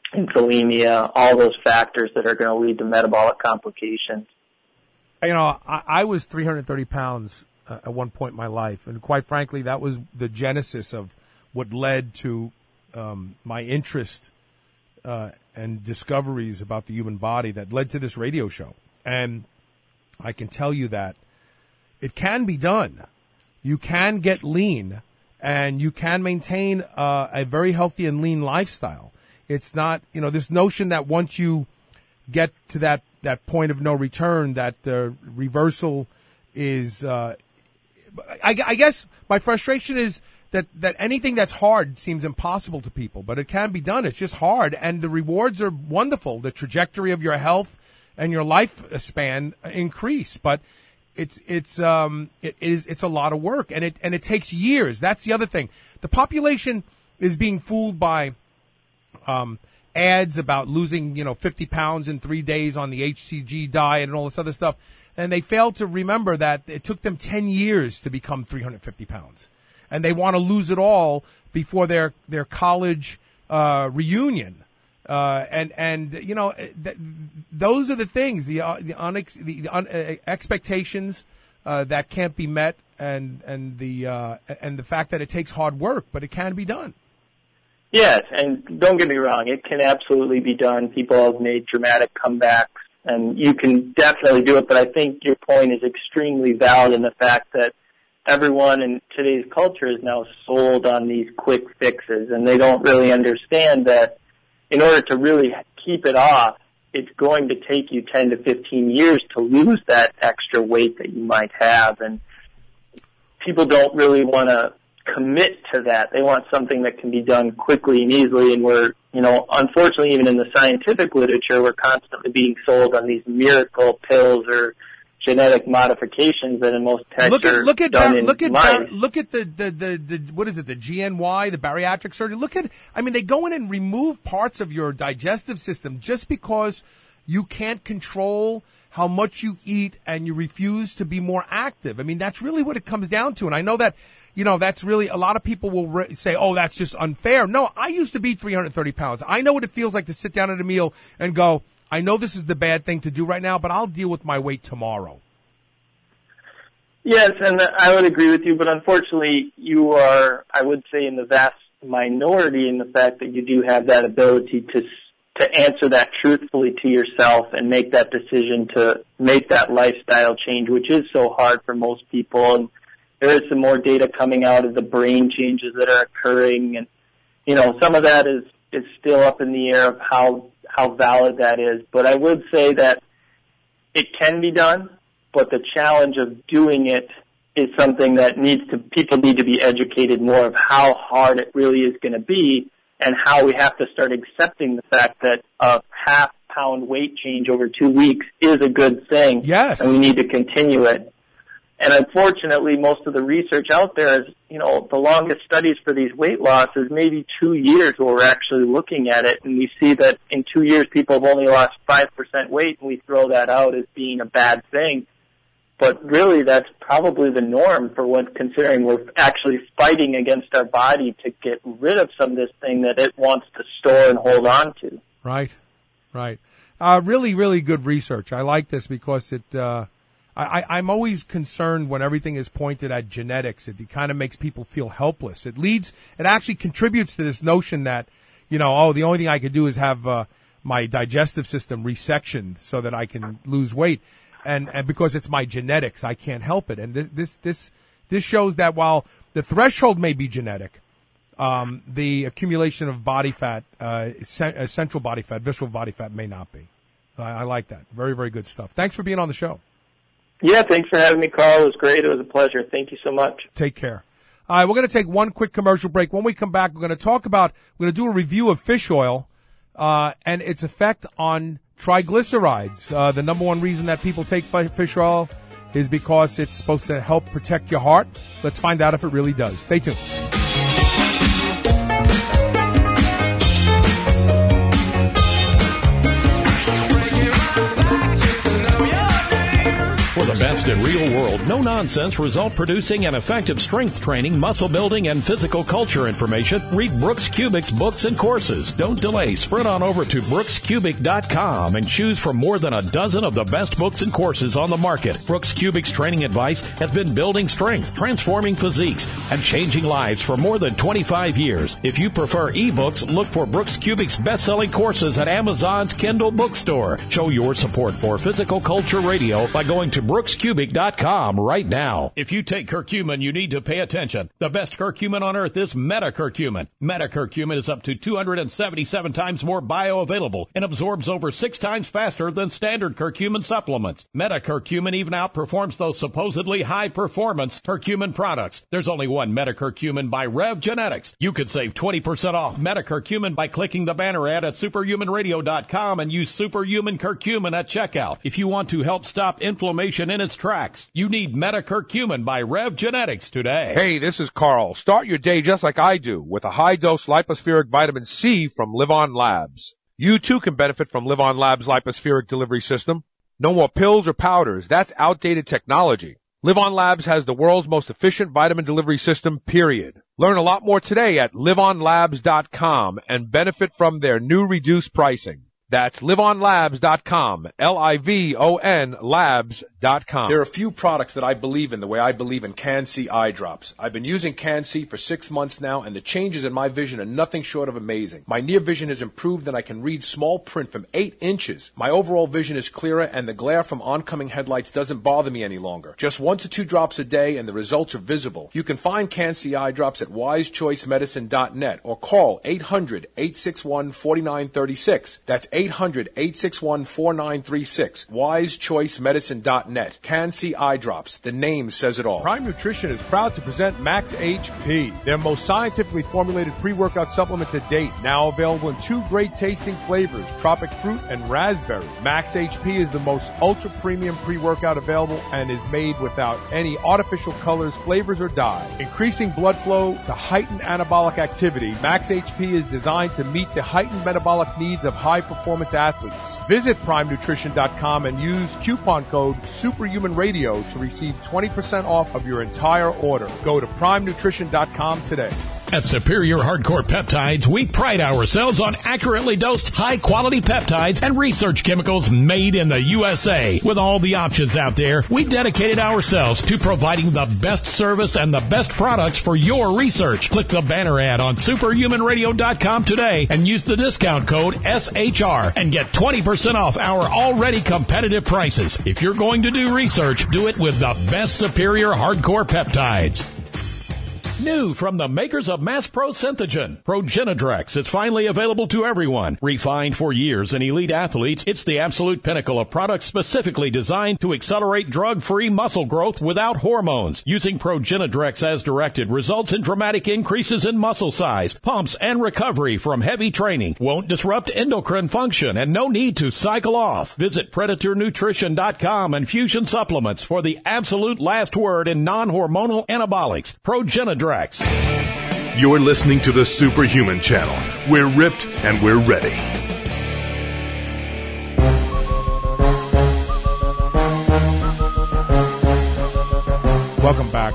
insulinemia, all those factors that are going to lead to metabolic complications. You know, I, I was three hundred thirty pounds uh, at one point in my life, and quite frankly, that was the genesis of what led to um, my interest uh, and discoveries about the human body that led to this radio show. And I can tell you that it can be done. You can get lean, and you can maintain uh, a very healthy and lean lifestyle. It's not, you know, this notion that once you get to that, that point of no return, that the reversal is, uh, I, I guess my frustration is that, that anything that's hard seems impossible to people, but it can be done. It's just hard, and the rewards are wonderful. The trajectory of your health and your lifespan increase, but it's, it's, um, it is, it's a lot of work, and it, and it takes years. That's the other thing. The population is being fooled by, um, ads about losing, you know, fifty pounds in three days on the H C G diet and all this other stuff. And they fail to remember that it took them ten years to become three hundred fifty pounds. And they want to lose it all before their, their college, uh, reunion. Uh, and, and, you know, th- those are the things, the, uh, the, unex- the, the un- uh, expectations, uh, that can't be met, and, and the, uh, and the fact that it takes hard work, but it can be done. Yes, and don't get me wrong, it can absolutely be done. People have made dramatic comebacks, and you can definitely do it, but I think your point is extremely valid in the fact that everyone in today's culture is now sold on these quick fixes, and they don't really understand that in order to really keep it off, it's going to take you ten to fifteen years to lose that extra weight that you might have, and people don't really want to commit to that. They want something that can be done quickly and easily, and we're, you know, unfortunately, even in the scientific literature, we're constantly being sold on these miracle pills or genetic modifications that in most texts look at, are look at done bar- in look at mice. bar- look at the, the, the, the what is it, the G N Y, the bariatric surgery. Look at, I mean, they go in and remove parts of your digestive system just because you can't control how much you eat and you refuse to be more active. I mean, that's really what it comes down to. And I know that, you know, that's really, a lot of people will re- say, oh, that's just unfair. No, I used to be three hundred thirty pounds. I know what it feels like to sit down at a meal and go, I know this is the bad thing to do right now, but I'll deal with my weight tomorrow. Yes, and I would agree with you, but unfortunately you are, I would say, in the vast minority in the fact that you do have that ability to to answer that truthfully to yourself and make that decision to make that lifestyle change, which is so hard for most people. And there is some more data coming out of the brain changes that are occurring, and, you know, some of that is, is still up in the air of how, how valid that is. But I would say that it can be done, but the challenge of doing it is something that needs to, people need to be educated more of how hard it really is going to be, and how we have to start accepting the fact that a half pound weight change over two weeks is a good thing. Yes. And we need to continue it. And unfortunately, most of the research out there is, you know, the longest studies for these weight loss is maybe two years where we're actually looking at it, and we see that in two years people have only lost five percent weight, and we throw that out as being a bad thing. But really, that's probably the norm for what, considering we're actually fighting against our body to get rid of some of this thing that it wants to store and hold on to. Right, right. Uh, really, really good research. I like this because it, uh, I, I'm always concerned when everything is pointed at genetics. It, it kind of makes people feel helpless. It leads, it actually contributes to this notion that, you know, oh, the only thing I could do is have uh, my digestive system resectioned so that I can lose weight. And, and because it's my genetics, I can't help it. And th- this, this, this shows that while the threshold may be genetic, um, the accumulation of body fat, uh, cent- central body fat, visceral body fat may not be. I, I like that. Very, very good stuff. Thanks for being on the show. Yeah, thanks for having me, Carl. It was great. It was a pleasure. Thank you so much. Take care. All right, we're going to take one quick commercial break. When we come back, we're going to talk about, we're going to do a review of fish oil, uh, and its effect on triglycerides. Uh, the number one reason that people take fish oil is because it's supposed to help protect your heart. Let's find out if it really does. Stay tuned. For the best based in real-world, no-nonsense, result-producing, and effective strength training, muscle building, and physical culture information, read Brooks Kubik's books and courses. Don't delay. Sprint on over to brooks kubik dot com and choose from more than a dozen of the best books and courses on the market. Brooks Kubik's training advice has been building strength, transforming physiques, and changing lives for more than twenty-five years. If you prefer ebooks, look for Brooks Kubik's best-selling courses at Amazon's Kindle bookstore. Show your support for Physical Culture Radio by going to brooks kubik dot com right now. If you take curcumin, you need to pay attention. The best curcumin on earth is metacurcumin. Metacurcumin is up to two hundred seventy-seven times more bioavailable and absorbs over six times faster than standard curcumin supplements. Metacurcumin even outperforms those supposedly high-performance curcumin products. There's only one Metacurcumin by Rev Genetics. You could save twenty percent off Metacurcumin by clicking the banner ad at superhuman radio dot com and use Superhuman Curcumin at checkout. If you want to help stop inflammation in its tracks, you need Metacurcumin by Rev Genetics today. Hey, this is Carl. Start your day just like I do with a high-dose lipospheric vitamin C from Live On Labs. You too can benefit from Live On Labs' lipospheric delivery system. No more pills or powders. That's outdated technology. Live On Labs has the world's most efficient vitamin delivery system, period. Learn a lot more today at live on labs dot com and benefit from their new reduced pricing. That's live on labs dot com, L I V O N labs dot com. There are a few products that I believe in the way I believe in Can-C eye drops. I've been using Can-C for six months now, and the changes in my vision are nothing short of amazing. My near vision has improved, and I can read small print from eight inches. My overall vision is clearer, and the glare from oncoming headlights doesn't bother me any longer. Just one to two drops a day, and the results are visible. You can find Can-C eye drops at wise choice medicine dot net or call eight hundred, eight six one, four nine three six. That's eight hundred, eight six one, four nine three six. wise choice medicine dot net. Can-C eye drops. The name says it all. Prime Nutrition is proud to present Max H P, their most scientifically formulated pre-workout supplement to date. Now available in two great tasting flavors, tropic fruit and raspberry. Max H P is the most ultra premium pre-workout available and is made without any artificial colors, flavors, or dye. Increasing blood flow to heighten anabolic activity, Max H P is designed to meet the heightened metabolic needs of high performance athletes. Visit prime nutrition dot com and use coupon code Superhuman Radio to receive twenty percent off of your entire order. Go to prime nutrition dot com today. At Superior Hardcore Peptides, we pride ourselves on accurately dosed, high-quality peptides and research chemicals made in the U S A. With all the options out there, we dedicated ourselves to providing the best service and the best products for your research. Click the banner ad on superhuman radio dot com today and use the discount code S H R and get twenty percent off our already competitive prices. If you're going to do research, do it with the best Superior Hardcore Peptides. New from the makers of Mass Pro Synthogen, Progenadrex is finally available to everyone. Refined for years in elite athletes, it's the absolute pinnacle of products specifically designed to accelerate drug-free muscle growth without hormones. Using Progenadrex as directed results in dramatic increases in muscle size, pumps, and recovery from heavy training. Won't disrupt endocrine function and no need to cycle off. Visit predator nutrition dot com and Fusion Supplements for the absolute last word in non-hormonal anabolics. Progenadrex. You're listening to the Superhuman Channel. We're ripped and we're ready. Welcome back.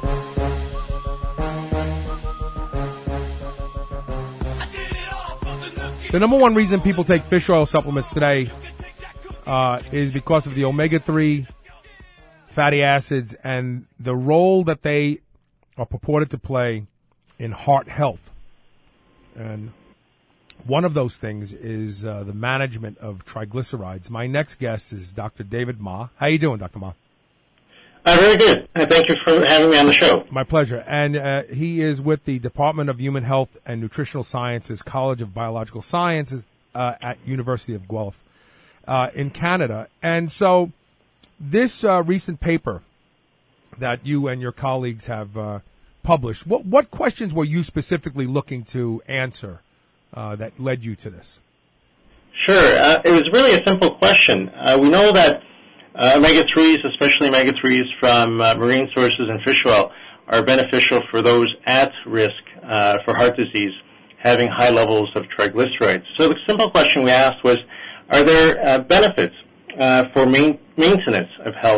The number one reason people take fish oil supplements today uh, is because of the omega three fatty acids and the role that they are purported to play in heart health. And one of those things is uh, the management of triglycerides. My next guest is Doctor David Ma. How you doing, Doctor Ma? Uh, very good. Uh, thank you for having me on the show. My pleasure. And uh, he is with the Department of Human Health and Nutritional Sciences, College of Biological Sciences uh, at University of Guelph uh, in Canada. And so this uh, recent paper that you and your colleagues have uh, published, what what questions were you specifically looking to answer uh, that led you to this? Sure. Uh, it was really a simple question. Uh, we know that uh, omega threes, especially omega threes from uh, marine sources and fish oil, are beneficial for those at risk uh, for heart disease having high levels of triglycerides. So the simple question we asked was, are there uh, benefits uh, for main- maintenance of health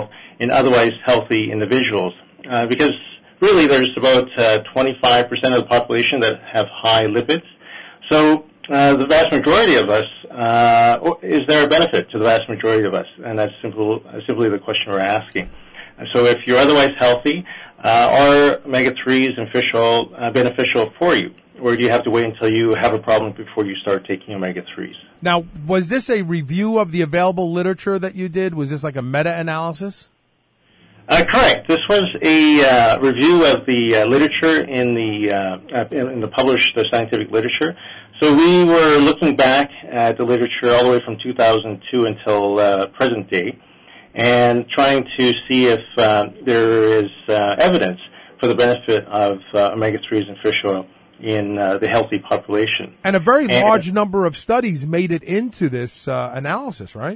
in otherwise healthy individuals. Uh, because really there's about uh, twenty-five percent of the population that have high lipids. So uh, the vast majority of us, uh, is there a benefit to the vast majority of us? And that's simple, uh, simply the question we're asking. So if you're otherwise healthy, uh, are omega threes and fish oil uh, beneficial for you? Or do you have to wait until you have a problem before you start taking omega threes? Now, was this a review of the available literature that you did? Was this like a meta-analysis? Uh, correct. This was a uh, review of the uh, literature in the uh, in the published uh, scientific literature. So we were looking back at the literature all the way from two thousand two until uh, present day, and trying to see if uh, there is uh, evidence for the benefit of uh, omega threes and fish oil in uh, the healthy population. And a very and, large number of studies made it into this uh, analysis, right?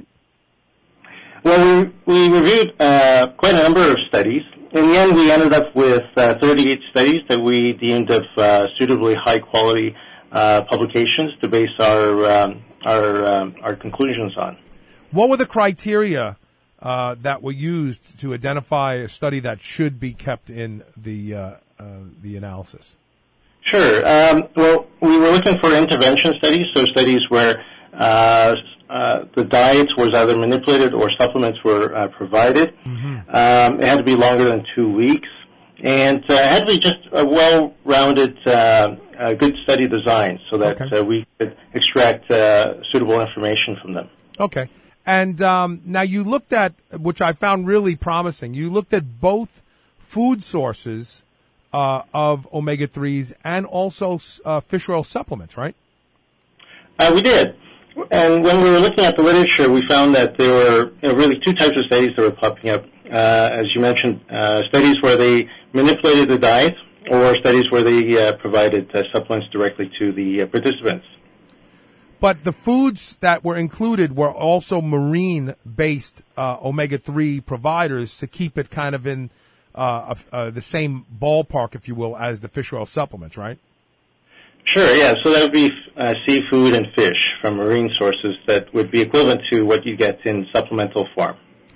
Well, we, we reviewed uh, quite a number of studies. In the end, we ended up with uh, thirty-eight studies that we deemed of uh, suitably high-quality uh, publications to base our um, our um, our conclusions on. What were the criteria uh, that were used to identify a study that should be kept in the uh, uh, the analysis? Sure. Um, well, we were looking for intervention studies, so studies where uh, uh, the diet was either manipulated or supplements were uh, provided. Mm-hmm. Um, it had to be longer than two weeks, and uh, it had to be just a well-rounded, uh, uh, good study design, so that okay. uh, we could extract uh, suitable information from them. Okay. And um, now you looked at, which I found really promising, you looked at both food sources uh, of omega threes and also uh, fish oil supplements, right? Uh, we did. And when we were looking at the literature, we found that there were you know, really two types of studies that were popping up. Uh, as you mentioned, uh, studies where they manipulated the diet, or studies where they uh, provided uh, supplements directly to the uh, participants. But the foods that were included were also marine-based uh, omega three providers to keep it kind of in uh, uh, the same ballpark, if you will, as the fish oil supplements, right? Sure, yeah. So that would be uh, seafood and fish from marine sources that would be equivalent to what you get in supplemental form.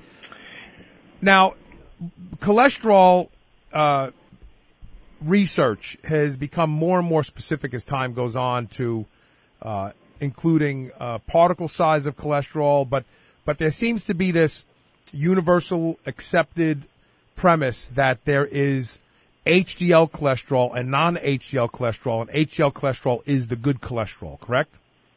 Now, cholesterol uh, research has become more and more specific as time goes on to uh, including uh, particle size of cholesterol, but but there seems to be this universal accepted premise that there is H D L cholesterol and non-H D L cholesterol, and H D L cholesterol is the good cholesterol, correct?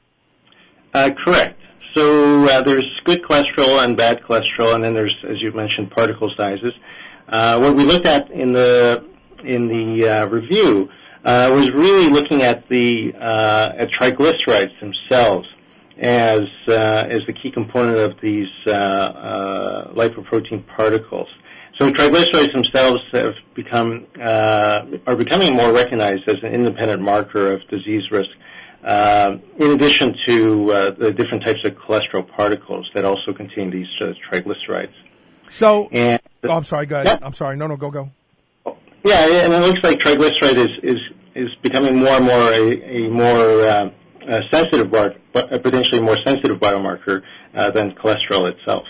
Uh, correct. So uh, there's good cholesterol and bad cholesterol, and then there's, as you mentioned, particle sizes. Uh, what we looked at in the in the uh, review uh, was really looking at the uh, at triglycerides themselves as uh, as the key component of these uh, uh, lipoprotein particles. So triglycerides themselves have become uh, are becoming more recognized as an independent marker of disease risk, uh, in addition to uh, the different types of cholesterol particles that also contain these uh, triglycerides. So, and, oh, I'm sorry. Go ahead. Yeah. I'm sorry. No, no, go, go. Yeah, and it looks like triglyceride is is, is becoming more and more a, a more uh, a sensitive, bar- a potentially more sensitive biomarker uh, than cholesterol itself.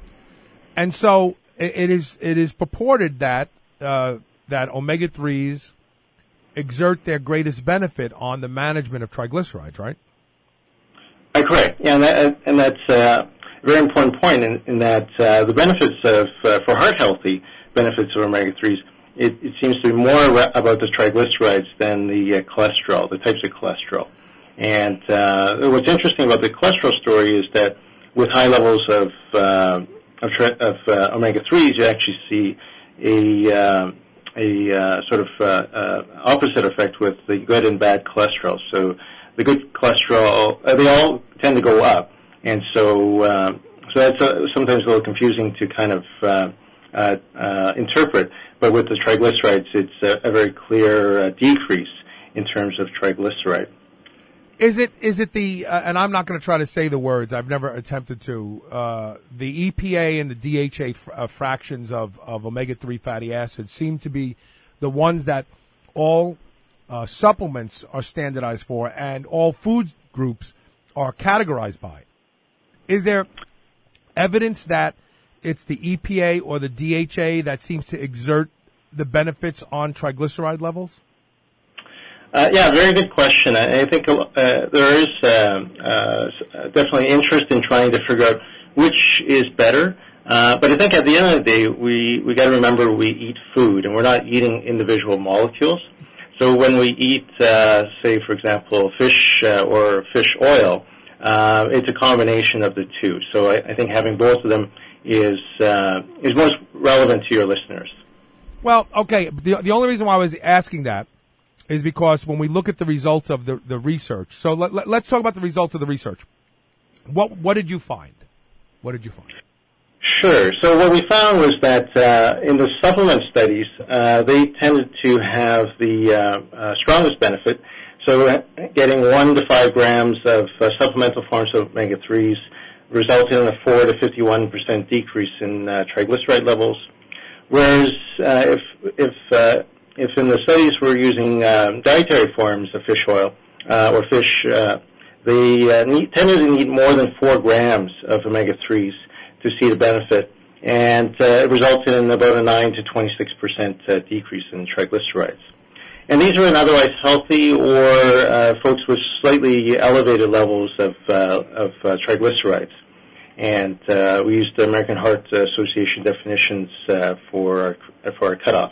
And so. It is it is purported that uh, that omega threes exert their greatest benefit on the management of triglycerides, right? Uh, correct. Yeah, and, that, and that's uh, a very important point in, in that uh, the benefits of uh, for heart healthy benefits of omega threes. It, it seems to be more about the triglycerides than the uh, cholesterol, the types of cholesterol. And uh, what's interesting about the cholesterol story is that with high levels of uh, of, of uh, omega threes, you actually see a uh, a uh, sort of uh, uh, opposite effect with the good and bad cholesterol. So the good cholesterol, uh, they all tend to go up, and so uh, so that's uh, sometimes a little confusing to kind of uh, uh, uh, interpret. But with the triglycerides, it's a, a very clear uh, decrease in terms of triglyceride. Is it is it the uh, and I'm not going to try to say the words. I've never attempted to. Uh, the E P A and the D H A f- uh, fractions of, of omega three fatty acids seem to be the ones that all uh, supplements are standardized for, and all food groups are categorized by. Is there evidence that it's the E P A or the D H A that seems to exert the benefits on triglyceride levels? Uh, yeah, very good question. I, I think uh, there is uh, uh, definitely interest in trying to figure out which is better. Uh, but I think at the end of the day, we, we got to remember we eat food, and we're not eating individual molecules. So when we eat, uh, say, for example, fish uh, or fish oil, uh, it's a combination of the two. So I, I think having both of them is uh, is most relevant to your listeners. Well, okay. The, the only reason why I was asking that is because when we look at the results of the, the research, so let, let, let's talk about the results of the research. What what did you find? What did you find? Sure. So what we found was that uh, in the supplement studies, uh, they tended to have the uh, uh, strongest benefit. So getting one to five grams of uh, supplemental forms of omega threes resulted in a four to fifty-one percent decrease in uh, triglyceride levels. Whereas uh, if if uh, if in the studies we're using um, dietary forms of fish oil uh, or fish, uh, they uh, need, tended to need more than four grams of omega threes to see the benefit, and uh, it resulted in about a nine to twenty-six percent uh, decrease in triglycerides. And these are in otherwise healthy or uh, folks with slightly elevated levels of, uh, of uh, triglycerides. And uh, we used the American Heart Association definitions uh, for our, for our cutoffs.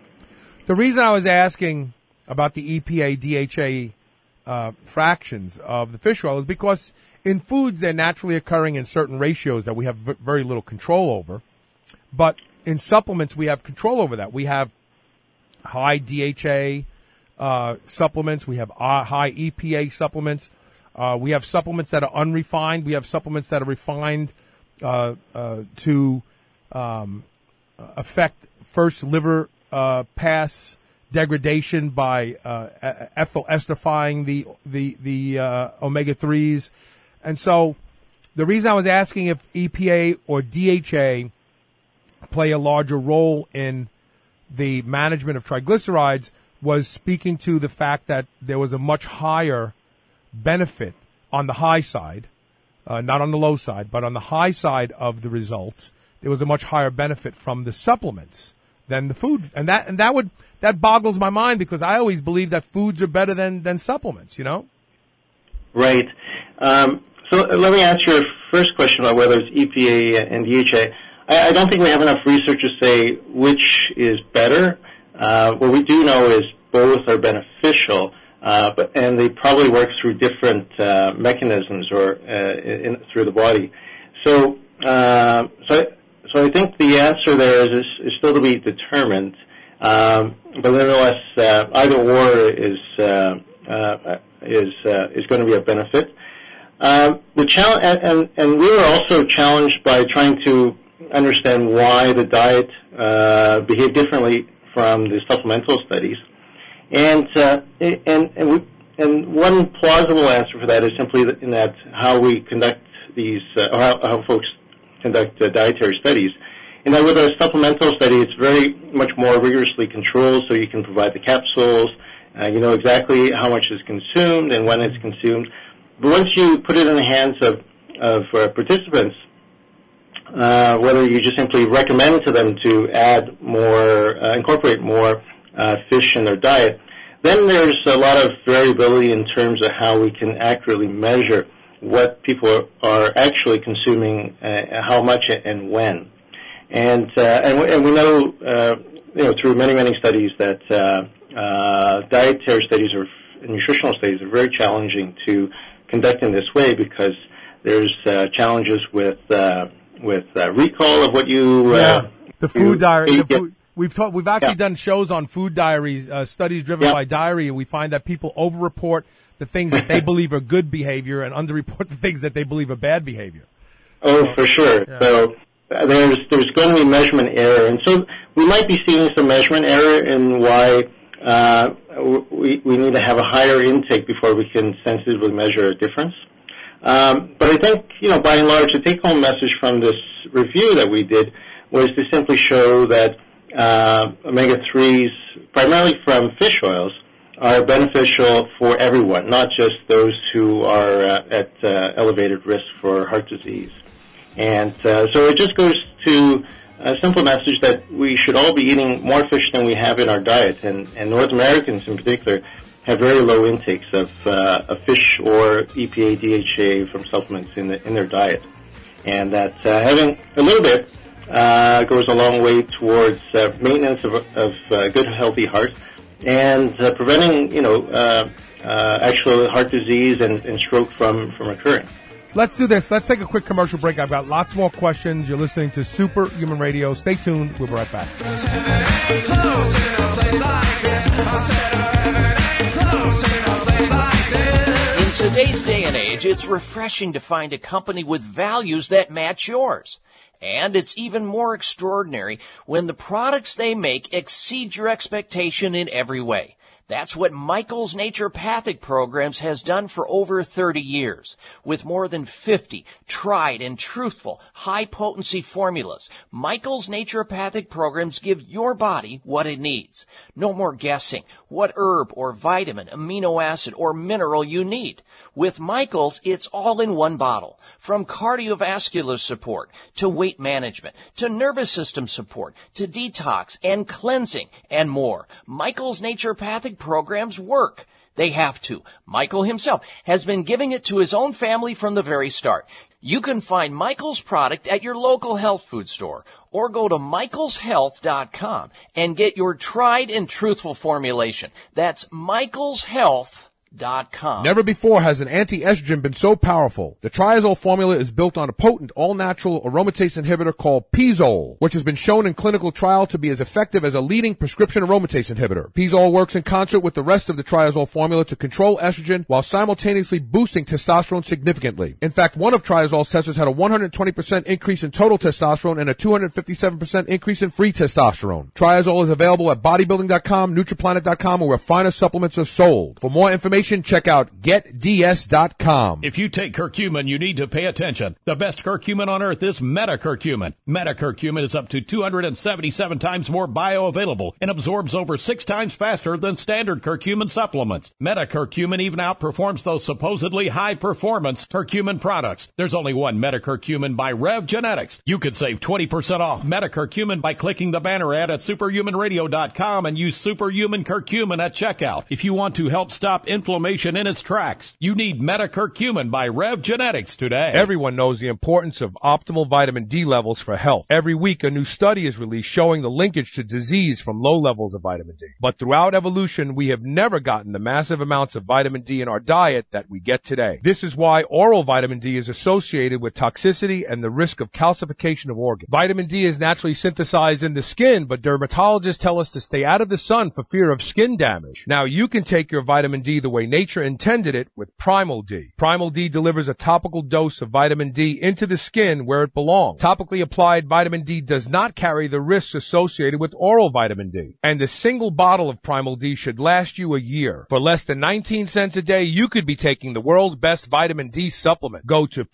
The reason I was asking about the E P A, D H A uh, fractions of the fish oil is because in foods they're naturally occurring in certain ratios that we have v- very little control over. But in supplements we have control over that. We have high D H A uh, supplements. We have uh, high E P A supplements. Uh, we have supplements that are unrefined. We have supplements that are refined uh, uh, to um, affect first liver uh, pass degradation by uh, ethyl esterifying the the the uh, omega threes. And so the reason I was asking if E P A or D H A play a larger role in the management of triglycerides was speaking to the fact that there was a much higher benefit on the high side, uh, not on the low side, but on the high side of the results. There was a much higher benefit from the supplements than the food, and that and that would that boggles my mind because I always believe that foods are better than than supplements. You know, right? Um, so let me answer your first question about whether it's E P A and D H A. I, I don't think we have enough research to say which is better. Uh, what we do know is both are beneficial, uh, but and they probably work through different uh, mechanisms or uh, in, through the body. So, uh, so, I, so I think the answer there is, is, is still to be determined. Um, but nevertheless, uh, either or is uh, uh, is uh, is going to be a benefit. Um, the challenge, and, and we were also challenged by trying to understand why the diet uh, behaved differently from the supplemental studies, and uh, and and, we, and one plausible answer for that is simply that in that how we conduct these, uh, or how, how folks conduct uh, dietary studies. And that with a supplemental study, it's very much more rigorously controlled, so you can provide the capsules, uh, you know exactly how much is consumed and when it's consumed. But once you put it in the hands of of uh, participants, Uh, whether you just simply recommend to them to add more, uh, incorporate more uh, fish in their diet, then there's a lot of variability in terms of how we can accurately measure what people are actually consuming, uh, how much and when. And uh, and, we, and we know, uh, you know, through many many studies that uh, uh, dietary studies or nutritional studies are very challenging to conduct in this way because there's uh, challenges with uh, with uh, recall of what you uh, yeah, the food you, diary. you the food, we've taught, we've actually yeah. done shows on food diaries, uh, studies driven yeah. by diary, and we find that people overreport the things that they believe are good behavior and underreport the things that they believe are bad behavior. Oh, for sure. Yeah. So uh, there's there's going to be measurement error, and so we might be seeing some measurement error in why uh, we we need to have a higher intake before we can sensitively measure a difference. Um, but I think, you know, by and large, the take-home message from this review that we did was to simply show that uh, omega threes, primarily from fish oils, are beneficial for everyone, not just those who are uh, at uh, elevated risk for heart disease. And uh, so it just goes to a simple message that we should all be eating more fish than we have in our diet, and, and North Americans in particular have very low intakes of, uh, of fish or E P A, D H A from supplements in, the, in their diet. And that uh, having a little bit uh, goes a long way towards uh, maintenance of, of uh, good, healthy heart and uh, preventing, you know, uh, uh, actual heart disease and, and stroke from, from occurring. Let's do this. Let's take a quick commercial break. I've got lots more questions. You're listening to Superhuman Radio. Stay tuned. We'll be right back. In today's day and age, it's refreshing to find a company with values that match yours. And it's even more extraordinary when the products they make exceed your expectation in every way. That's what Michael's Naturopathic Programs has done for over thirty years. With more than fifty tried and truthful, high-potency formulas, Michael's Naturopathic Programs give your body what it needs. No more guessing what herb or vitamin, amino acid, or mineral you need. With Michael's, it's all in one bottle. From cardiovascular support, to weight management, to nervous system support, to detox and cleansing, and more. Michael's Naturopathic Programs work. They have to. Michael himself has been giving it to his own family from the very start. You can find Michael's product at your local health food store or go to michaels health dot com and get your tried and truthful formulation. That's michaels health dot com. Never before has an anti-estrogen been so powerful. The Triazole formula is built on a potent, all-natural aromatase inhibitor called Pizole, which has been shown in clinical trial to be as effective as a leading prescription aromatase inhibitor. Pizole works in concert with the rest of the Triazole formula to control estrogen while simultaneously boosting testosterone significantly. In fact, one of Triazole's testers had a one hundred twenty percent increase in total testosterone and a two hundred fifty-seven percent increase in free testosterone. Triazole is available at bodybuilding dot com, Nutriplanet dot com, or where finer supplements are sold. For more information, check out get d s dot com. If you take curcumin, you need to pay attention. The best curcumin on earth is metacurcumin. Metacurcumin is up to two hundred seventy-seven times more bioavailable and absorbs over six times faster than standard curcumin supplements. Metacurcumin even outperforms those supposedly high-performance curcumin products. There's only one metacurcumin by Rev Genetics. You could save twenty percent off metacurcumin by clicking the banner ad at superhuman radio dot com and use superhuman curcumin at checkout. If you want to help stop inflammation in its tracks, you need metacurcumin by Rev Genetics today. Everyone knows the importance of optimal vitamin D levels for health. Every week, a new study is released showing the linkage to disease from low levels of vitamin D. But throughout evolution, we have never gotten the massive amounts of vitamin D in our diet that we get today. This is why oral vitamin D is associated with toxicity and the risk of calcification of organs. Vitamin D is naturally synthesized in the skin, but dermatologists tell us to stay out of the sun for fear of skin damage. Now, you can take your vitamin D the way nature intended it with Primal D. Primal D delivers a topical dose of vitamin D into the skin where it belongs. Topically applied vitamin D does not carry the risks associated with oral vitamin D. And a single bottle of Primal D should last you a year. For less than nineteen cents a day, you could be taking the world's best vitamin D supplement. Go to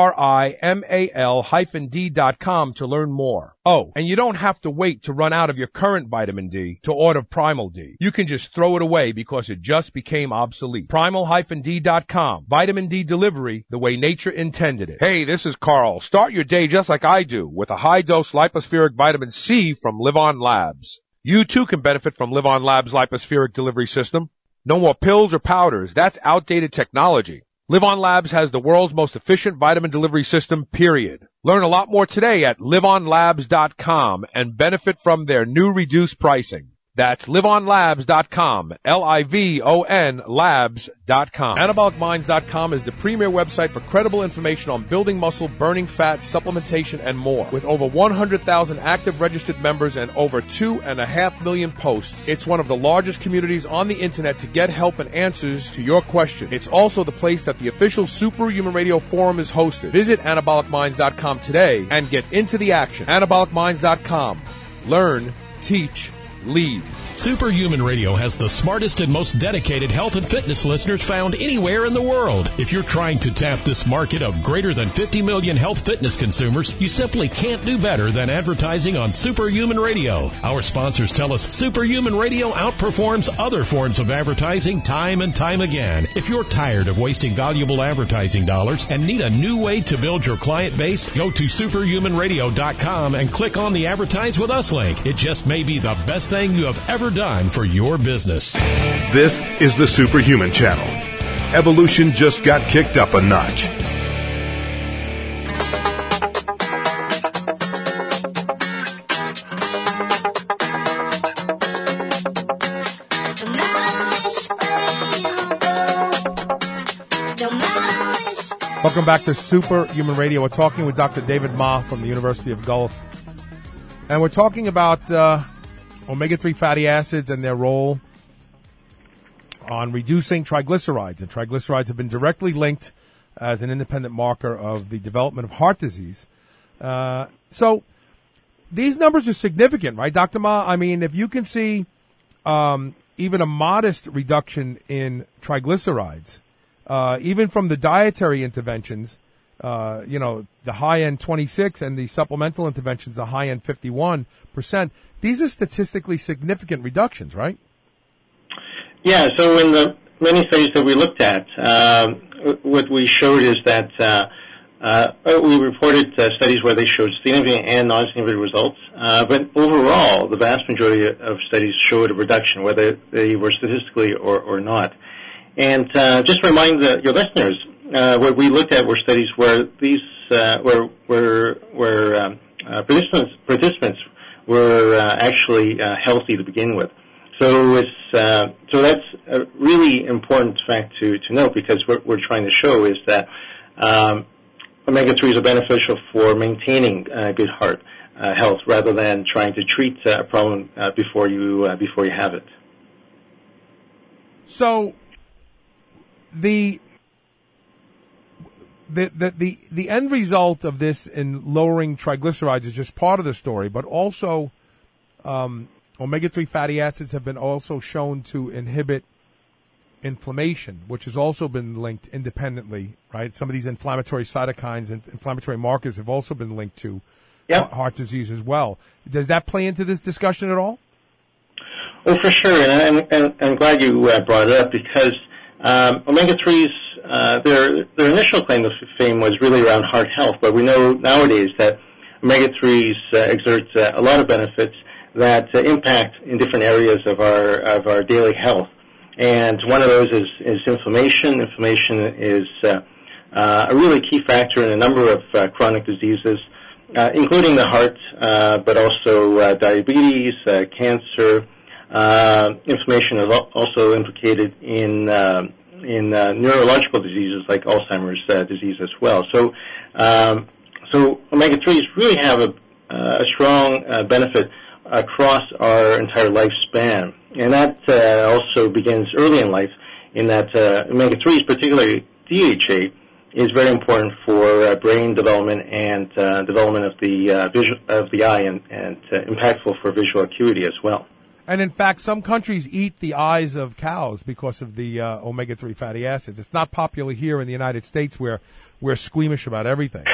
primal D dot com to learn more. Oh, and you don't have to wait to run out of your current vitamin D to order Primal D. You can just throw it away because it just became obsolete. primal D dot com. Vitamin D delivery the way nature intended it. Hey, this is Carl. Start your day just like I do with a high-dose lipospheric vitamin C from Live On Labs. You too can benefit from Live On Labs' lipospheric delivery system. No more pills or powders. That's outdated technology. Live On Labs has the world's most efficient vitamin delivery system, period. Learn a lot more today at live on labs dot com and benefit from their new reduced pricing. That's live on labs dot com, L I V O N labs dot com. anabolic minds dot com is the premier website for credible information on building muscle, burning fat, supplementation, and more. With over one hundred thousand active registered members and over two and a half million posts, it's one of the largest communities on the internet to get help and answers to your questions. It's also the place that the official Superhuman Radio Forum is hosted. Visit anabolic minds dot com today and get into the action. anabolic minds dot com. Learn, teach, lead. Superhuman Radio has the smartest and most dedicated health and fitness listeners found anywhere in the world. If you're trying to tap this market of greater than fifty million health fitness consumers, you simply can't do better than advertising on Superhuman Radio. Our sponsors tell us Superhuman Radio outperforms other forms of advertising time and time again. If you're tired of wasting valuable advertising dollars and need a new way to build your client base, go to superhuman radio dot com and click on the Advertise with Us link. It just may be the best thing you have ever done for your business. This is the Superhuman Channel. Evolution just got kicked up a notch. Welcome back to Superhuman Radio. We're talking with Doctor David Ma from the University of Gulf. And we're talking about uh, omega three fatty acids and their role on reducing triglycerides. And triglycerides have been directly linked as an independent marker of the development of heart disease. Uh, so these numbers are significant, right, Doctor Ma? I mean, if you can see um, even a modest reduction in triglycerides, uh, even from the dietary interventions, uh, you know, the high-end twenty-six and the supplemental interventions, the high-end fifty-one percent, these are statistically significant reductions, right? Yeah, so in the many studies that we looked at, um, what we showed is that uh, uh, we reported uh, studies where they showed significant and non-significant results, uh, but overall, the vast majority of studies showed a reduction, whether they were statistically or, or not. And uh, just to remind the, your listeners, uh, what we looked at were studies where these uh, where where where um, uh, participants participants were uh, actually uh, healthy to begin with. So it's uh, so that's a really important fact to, to note, because what we're trying to show is that um, omega threes are beneficial for maintaining uh, good heart uh, health rather than trying to treat uh, a problem uh, before you uh, before you have it. So the the the the the end result of this in lowering triglycerides is just part of the story, but also um, omega three fatty acids have been also shown to inhibit inflammation, which has also been linked independently, right? Some of these inflammatory cytokines and inflammatory markers have also been linked to yep. heart disease as well. Does that play into this discussion at all? Well, for sure, and I'm, and I'm glad you uh, brought it up, because um, omega threes, uh, their their initial claim to fame was really around heart health, but we know nowadays that omega threes uh, exert uh, a lot of benefits that uh, impact in different areas of our of our daily health. And one of those is, is inflammation. Inflammation is uh, uh, a really key factor in a number of uh, chronic diseases, uh, including the heart, uh, but also uh, diabetes, uh, cancer. Uh, inflammation is also implicated in uh, in uh, neurological diseases like Alzheimer's uh, disease as well. So, um, so omega threes really have a, uh, a strong uh, benefit across our entire lifespan, and that uh, also begins early in life. In that uh, omega threes, particularly D H A, is very important for uh, brain development and uh, development of the uh, visual of the eye, and, and uh, impactful for visual acuity as well. And in fact, some countries eat the eyes of cows because of the uh, omega three fatty acids. It's not popular here in the United States, where we're squeamish about everything.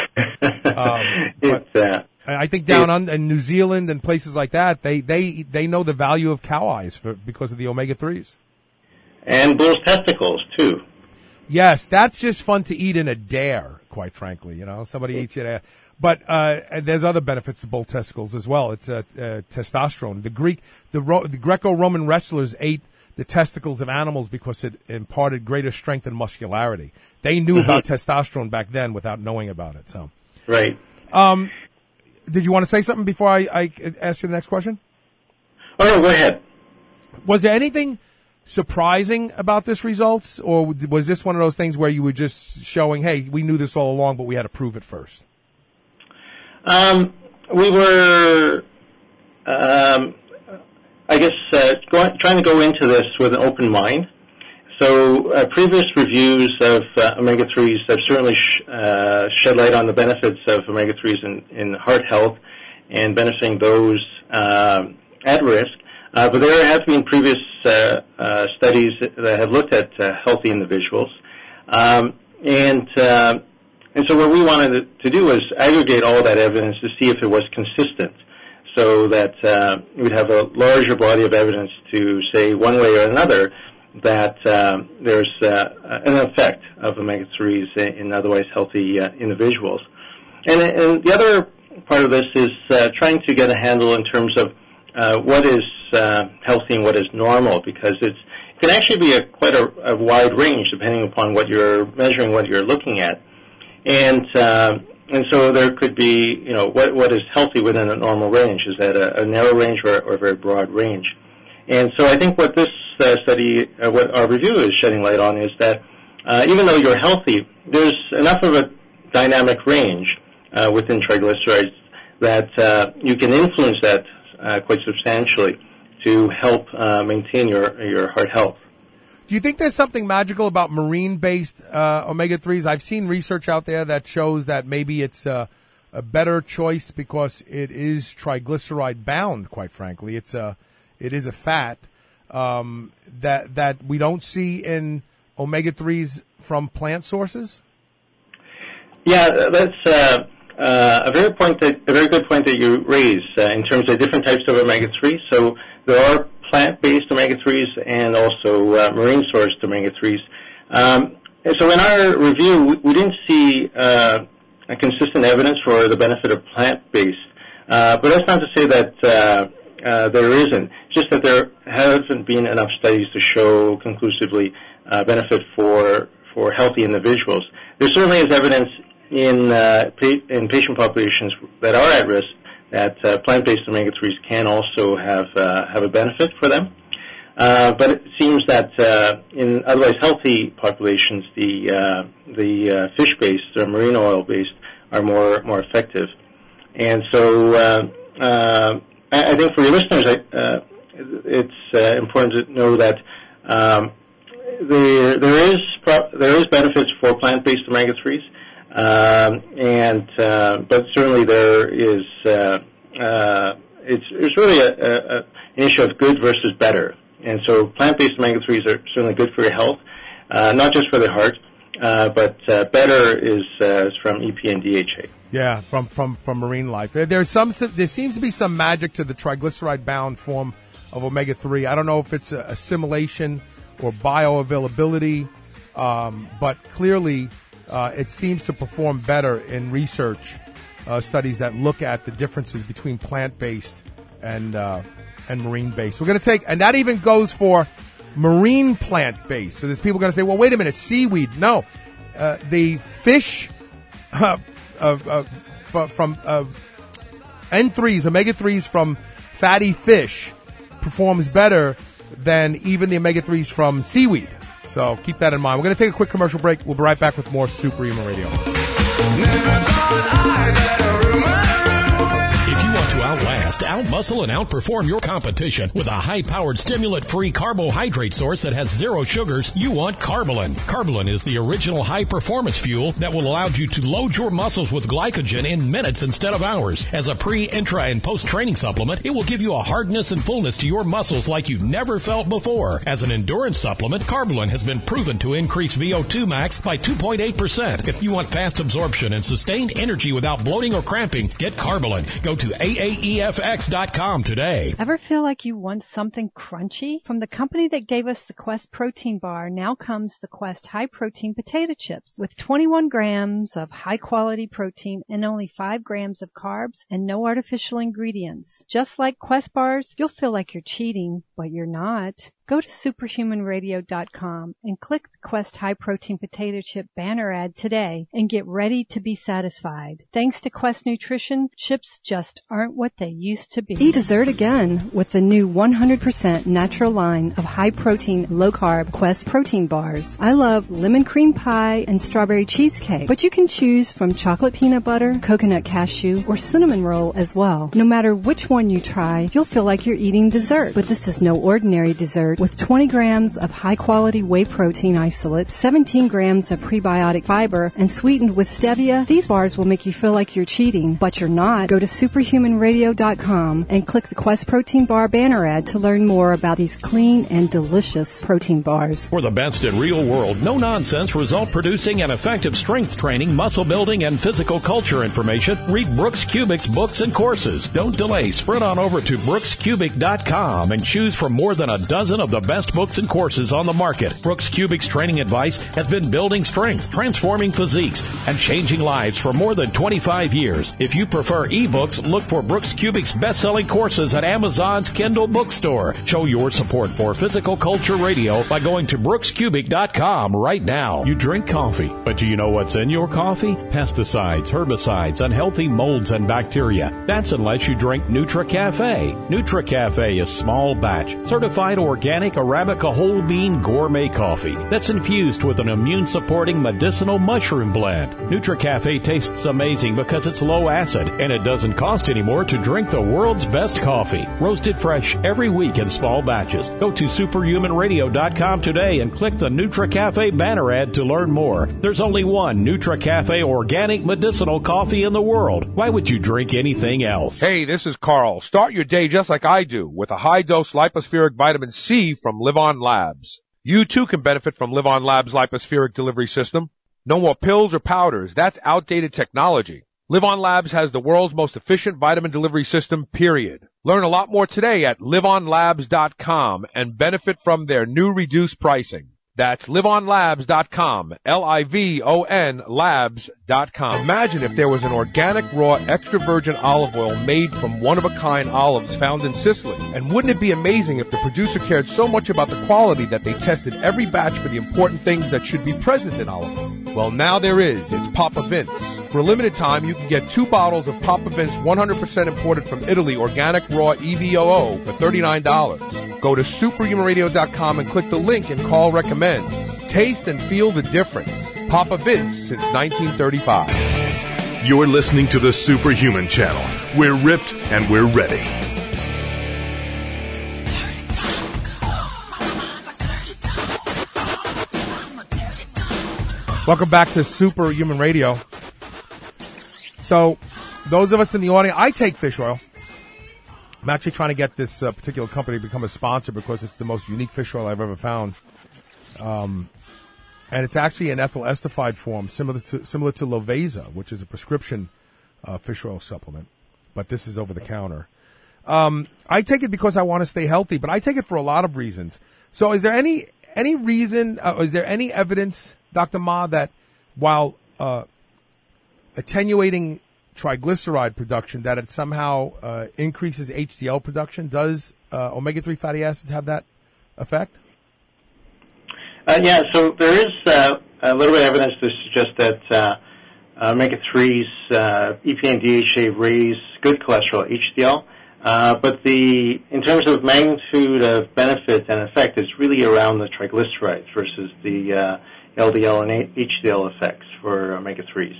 um, but uh, I think down on, in New Zealand and places like that, they, they, they know the value of cow eyes for, because of the omega threes. And bull's testicles, too. Yes, that's just fun to eat in a dare, quite frankly. You know, somebody eats you there. But uh, there's other benefits to bull testicles as well. It's uh, uh, testosterone. The Greek, the, Ro- the Greco-Roman wrestlers ate the testicles of animals because it imparted greater strength and muscularity. They knew mm-hmm. about testosterone back then without knowing about it. So, right. Um, did you want to say something before I, I ask you the next question? Oh, no, go ahead. Was there anything surprising about this results, or was this one of those things where you were just showing, hey, we knew this all along, but we had to prove it first? Um, we were, um, I guess, uh, going, trying to go into this with an open mind. So uh, previous reviews of uh, omega threes have certainly sh- uh, shed light on the benefits of omega threes in, in heart health and benefiting those uh, at risk. Uh, but there have been previous uh, uh, studies that have looked at uh, healthy individuals. Um, and uh, and so what we wanted to do was aggregate all that evidence to see if it was consistent, so that uh, we'd have a larger body of evidence to say one way or another that um, there's uh, an effect of omega threes in otherwise healthy uh, individuals. And, and the other part of this is uh, trying to get a handle in terms of uh, what is uh, healthy and what is normal, because it's, it can actually be a, quite a, a wide range depending upon what you're measuring, what you're looking at. And uh, and so there could be, you know, what what is healthy within a normal range? Is that a, a narrow range or, or a very broad range? And so I think what this uh, study, uh, what our review is shedding light on, is that uh, even though you're healthy, there's enough of a dynamic range uh, within triglycerides that uh, you can influence that uh, quite substantially to help uh, maintain your your heart health. Do you think there's something magical about marine-based uh, omega threes? I've seen research out there that shows that maybe it's uh, a better choice because it is triglyceride-bound, quite frankly. It's a, it is a fat um, that that we don't see in omega threes from plant sources? Yeah, that's uh, uh, a very point that a very good point that you raise uh, in terms of different types of omega threes. So there are plant-based omega threes and also uh, marine-sourced omega threes. Um, and so in our review, we, we didn't see uh, a consistent evidence for the benefit of plant-based. Uh, but that's not to say that uh, uh, there isn't. It's just that there haven't been enough studies to show conclusively uh, benefit for for healthy individuals. There certainly is evidence in uh, pa- in patient populations that are at risk that uh, plant-based omega threes can also have uh, have a benefit for them. Uh, but it seems that uh, in otherwise healthy populations, the uh, the uh, fish-based or marine oil-based are more more effective. And so uh, uh, I, I think for your listeners, I, uh, it's uh, important to know that um, there there is pro- there is benefits for plant-based omega threes. Um, and uh, but certainly there is uh, uh, it's it's really a, a, an issue of good versus better, and so plant-based omega threes are certainly good for your health, uh, not just for the heart, uh, but uh, better is, uh, is from E P A and D H A. Yeah, from from from marine life. There, there's some there seems to be some magic to the triglyceride-bound form of omega three. I don't know if it's a assimilation or bioavailability, um, but clearly. Uh, it seems to perform better in research uh, studies that look at the differences between plant-based and uh, and marine-based. We're going to take, and that even goes for marine plant-based. So there's people going to say, well, wait a minute, seaweed. No, uh, the fish uh, uh, uh, from uh, N threes, omega threes from fatty fish performs better than even the omega threes from seaweed. So keep that in mind. We're going to take a quick commercial break. We'll be right back with more Superhuman Radio. If you want to outlast, outmuscle, and outperform your competition with a high-powered stimulant-free carbohydrate source that has zero sugars, you want Carbolin. Carbolin is the original high-performance fuel that will allow you to load your muscles with glycogen in minutes instead of hours. As a pre, intra, and post-training supplement, it will give you a hardness and fullness to your muscles like you've never felt before. As an endurance supplement, Carbolin has been proven to increase V O two max by two point eight percent. If you want fast absorption and sustained energy without bloating or cramping, get Carbolin. Go to A A E F X dot com today. Ever feel like you want something crunchy? From the company that gave us the Quest protein bar, now comes the Quest high protein potato chips with twenty-one grams of high quality protein and only five grams of carbs and no artificial ingredients. Just like Quest bars, you'll feel like you're cheating, but you're not. Go to superhuman radio dot com and click the Quest High Protein Potato Chip banner ad today and get ready to be satisfied. Thanks to Quest Nutrition, chips just aren't what they used to be. Eat dessert again with the new one hundred percent natural line of high-protein, low-carb Quest protein bars. I love lemon cream pie and strawberry cheesecake, but you can choose from chocolate peanut butter, coconut cashew, or cinnamon roll as well. No matter which one you try, you'll feel like you're eating dessert. But this is no ordinary dessert. with twenty grams of high-quality whey protein isolate, seventeen grams of prebiotic fiber, and sweetened with stevia. These bars will make you feel like you're cheating, but you're not. Go to superhuman radio dot com and click the Quest Protein Bar banner ad to learn more about these clean and delicious protein bars. For the best in real world, no nonsense, result producing and effective strength training, muscle building, and physical culture information, read Brooks Kubik's books and courses. Don't delay. Sprint on over to brooks kubik dot com and choose from more than a dozen of the best books and courses on the market. Brooks Kubik's training advice has been building strength, transforming physiques, and changing lives for more than twenty-five years. If you prefer ebooks, look for Brooks Kubik's best-selling courses at Amazon's Kindle bookstore. Show your support for Physical Culture Radio by going to brooks kubik dot com right now. You drink coffee, but do you know what's in your coffee? Pesticides, herbicides, unhealthy molds and bacteria. That's unless you drink NutriCafe. NutriCafe is small batch, certified organic Arabica whole bean gourmet coffee that's infused with an immune-supporting medicinal mushroom blend. NutriCafe tastes amazing because it's low acid, and it doesn't cost any more to drink the world's best coffee. Roasted fresh every week in small batches. Go to superhuman radio dot com today and click the NutriCafe banner ad to learn more. There's only one NutriCafe organic medicinal coffee in the world. Why would you drink anything else? Hey, this is Carl. Start your day just like I do with a high-dose lipospheric vitamin C from Live On Labs. You too can benefit from Live On Labs' lipospheric delivery system. No more pills or powders. That's outdated technology. Live On Labs has the world's most efficient vitamin delivery system, period. Learn a lot more today at live on labs dot com and benefit from their new reduced pricing. That's live on labs dot com, L I V O N labs dot com. Imagine if there was an organic, raw, extra virgin olive oil made from one-of-a-kind olives found in Sicily. And wouldn't it be amazing if the producer cared so much about the quality that they tested every batch for the important things that should be present in olive oil? Well, now there is. It's Papa Vince. For a limited time, you can get two bottles of Papa Vince one hundred percent imported from Italy organic raw E V O O for thirty-nine dollars. Go to superhuman radio dot com and click the link and call recommends. Taste and feel the difference. Papa Vince since nineteen thirty-five. You're listening to the Superhuman Channel. We're ripped and we're ready. Welcome back to Superhuman Radio. So, those of us in the audience, I take fish oil. I'm actually trying to get this uh, particular company to become a sponsor because it's the most unique fish oil I've ever found. Um, and it's actually an ethyl esterified form, similar to similar to Loveza, which is a prescription uh, fish oil supplement. But this is over the counter. Um, I take it because I want to stay healthy, but I take it for a lot of reasons. So, is there any any reason? Uh, is there any evidence, Doctor Ma, that while uh, attenuating triglyceride production, that it somehow uh, increases H D L production? Does uh, omega three fatty acids have that effect? Uh, yeah, so there is uh, a little bit of evidence to suggest that uh, omega threes, uh, E P A and D H A raise good cholesterol, H D L, uh, but the in terms of magnitude of benefit and effect, it's really around the triglycerides versus the uh, L D L and H D L effects for omega threes.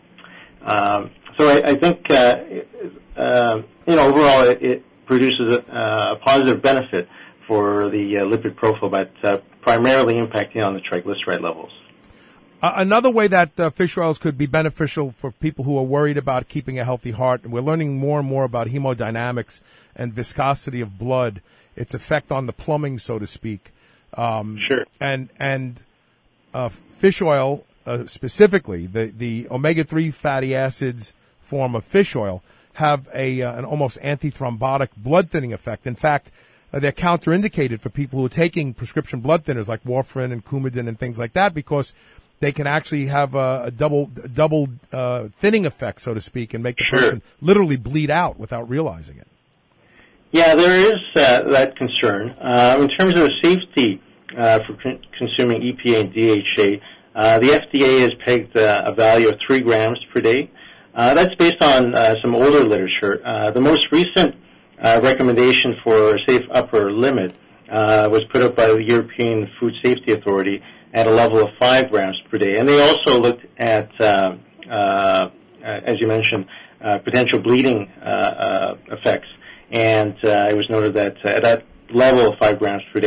Um, so I, I think, uh, uh, you know, overall it, it produces a, a positive benefit for the uh, lipid profile, but uh, primarily impacting on the triglyceride levels. Uh, another way that uh, fish oils could be beneficial for people who are worried about keeping a healthy heart, and we're learning more and more about hemodynamics and viscosity of blood, its effect on the plumbing, so to speak. Um, sure. And and uh, fish oil, uh, specifically, the, the omega three fatty acids form of fish oil, have a uh, an almost antithrombotic blood thinning effect. In fact, uh, they're counterindicated for people who are taking prescription blood thinners like warfarin and Coumadin and things like that, because they can actually have a, a double double uh, thinning effect, so to speak, and make the sure. person literally bleed out without realizing it. Yeah, there is uh, that concern. Uh, in terms of the safety uh, for con- consuming E P A and D H A, uh, the F D A has pegged uh, a value of three grams per day. Uh, that's based on uh, some older literature. Uh, the most recent uh, recommendation for a safe upper limit uh, was put up by the European Food Safety Authority at a level of five grams per day. And they also looked at, uh, uh, as you mentioned, uh, potential bleeding uh, uh, effects. And uh, it was noted that uh, at that level of five grams per day,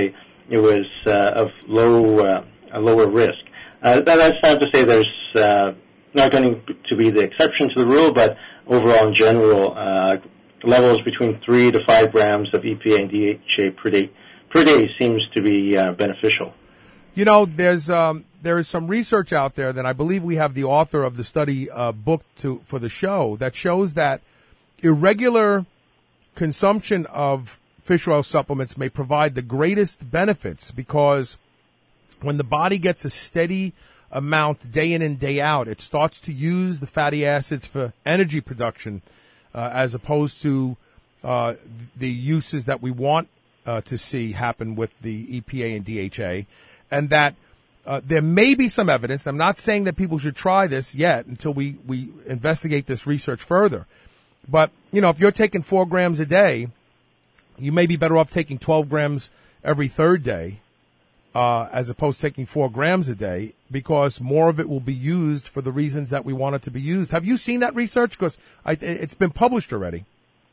it was uh, of low uh, a lower risk. Uh, that's not to say there's uh, not going to be the exception to the rule, but overall, in general, uh, levels between three to five grams of E P A and D H A per day per day seems to be uh, beneficial. You know, there's um, there is some research out there that I believe we have the author of the study uh, booked to for the show that shows that irregular consumption of fish oil supplements may provide the greatest benefits, because when the body gets a steady amount day in and day out, it starts to use the fatty acids for energy production uh, as opposed to uh, the uses that we want uh, to see happen with the E P A and D H A. And that uh, there may be some evidence. I'm not saying that people should try this yet until we, we investigate this research further. But, you know, if you're taking four grams a day, you may be better off taking twelve grams every third day uh, as opposed to taking four grams a day, because more of it will be used for the reasons that we want it to be used. Have you seen that research? Because it's been published already.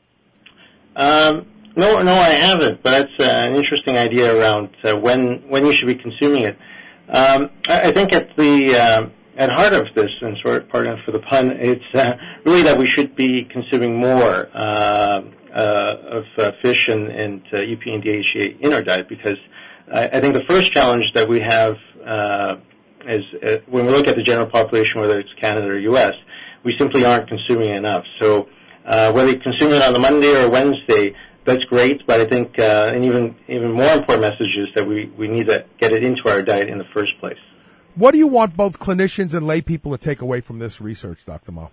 Um, no, no, I haven't, but that's uh, an interesting idea around uh, when when you should be consuming it. Um, I, I think at the uh, at heart of this, and sort of pardon for the pun, it's uh, really that we should be consuming more uh, uh, of uh, fish and, and uh, E P A and D H A in our diet, because I, I think the first challenge that we have uh, is uh, when we look at the general population, whether it's Canada or U S, we simply aren't consuming enough. So uh, whether you consume it on a Monday or a Wednesday, that's great, but I think uh, an even even more important message is that we, we need to get it into our diet in the first place. What do you want both clinicians and lay people to take away from this research, Doctor Mo?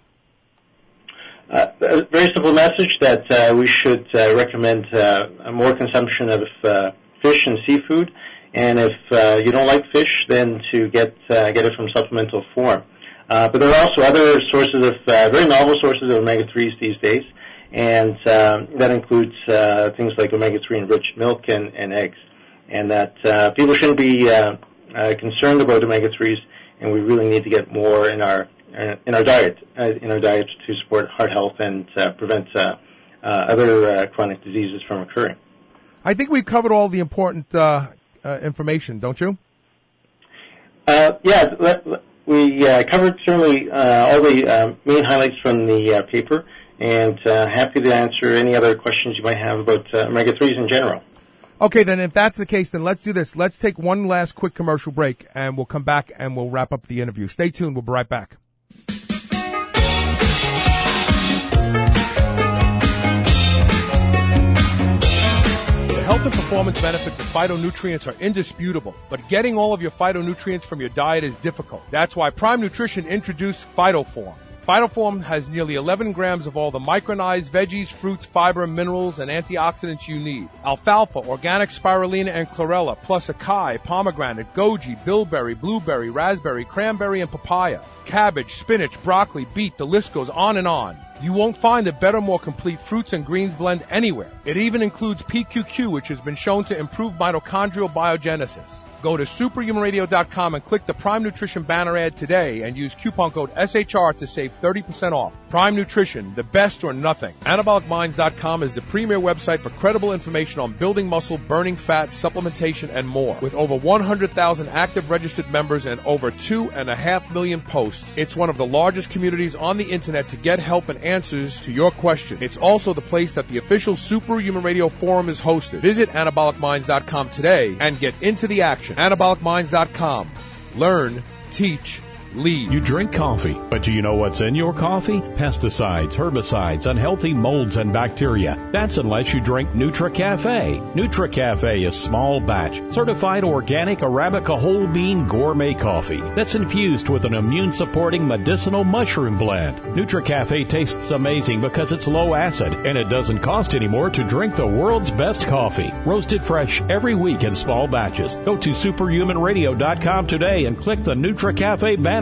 Uh, a very simple message that uh, we should uh, recommend uh, more consumption of uh, fish and seafood, and if uh, you don't like fish, then to get uh, get it from supplemental form. Uh, but there are also other sources of uh, very novel sources of omega threes these days, and um, that includes uh, things like omega three enriched milk and, and eggs, and that uh, people shouldn't be uh, uh, concerned about omega threes, and we really need to get more in our in our diet, uh, in our diet to support heart health and uh, prevent uh, uh, other uh, chronic diseases from occurring. I think we've covered all the important uh, uh, information, don't you? Uh, yeah, let, let, we uh, covered certainly uh, all the uh, main highlights from the uh, paper, and uh, happy to answer any other questions you might have about uh, omega threes in general. Okay, then if that's the case, then let's do this. Let's take one last quick commercial break, and we'll come back and we'll wrap up the interview. Stay tuned. We'll be right back. Health and performance benefits of phytonutrients are indisputable, but getting all of your phytonutrients from your diet is difficult. That's why Prime Nutrition introduced PhytoForm. PhytoForm has nearly eleven grams of all the micronized veggies, fruits, fiber, minerals, and antioxidants you need. Alfalfa, organic spirulina, and chlorella, plus acai, pomegranate, goji, bilberry, blueberry, raspberry, cranberry, and papaya. Cabbage, spinach, broccoli, beet, the list goes on and on. You won't find a better, more complete fruits and greens blend anywhere. It even includes P Q Q, which has been shown to improve mitochondrial biogenesis. Go to superhuman radio dot com and click the Prime Nutrition banner ad today and use coupon code S H R to save thirty percent off. Prime Nutrition, the best or nothing. Anabolic Minds dot com is the premier website for credible information on building muscle, burning fat, supplementation, and more. With over one hundred thousand active registered members and over two and a half million posts, it's one of the largest communities on the internet to get help and answers to your questions. It's also the place that the official Superhuman Radio Forum is hosted. Visit Anabolic Minds dot com today and get into the action. Anabolic Minds dot com. Learn, teach, lead. You drink coffee, but do you know what's in your coffee? Pesticides, herbicides, unhealthy molds and bacteria. That's unless you drink NutriCafe. NutriCafe is small batch, certified organic Arabica whole bean gourmet coffee that's infused with an immune supporting medicinal mushroom blend. NutriCafe tastes amazing because it's low acid and it doesn't cost any more to drink the world's best coffee. Roasted fresh every week in small batches. Go to superhuman radio dot com today and click the NutriCafe banner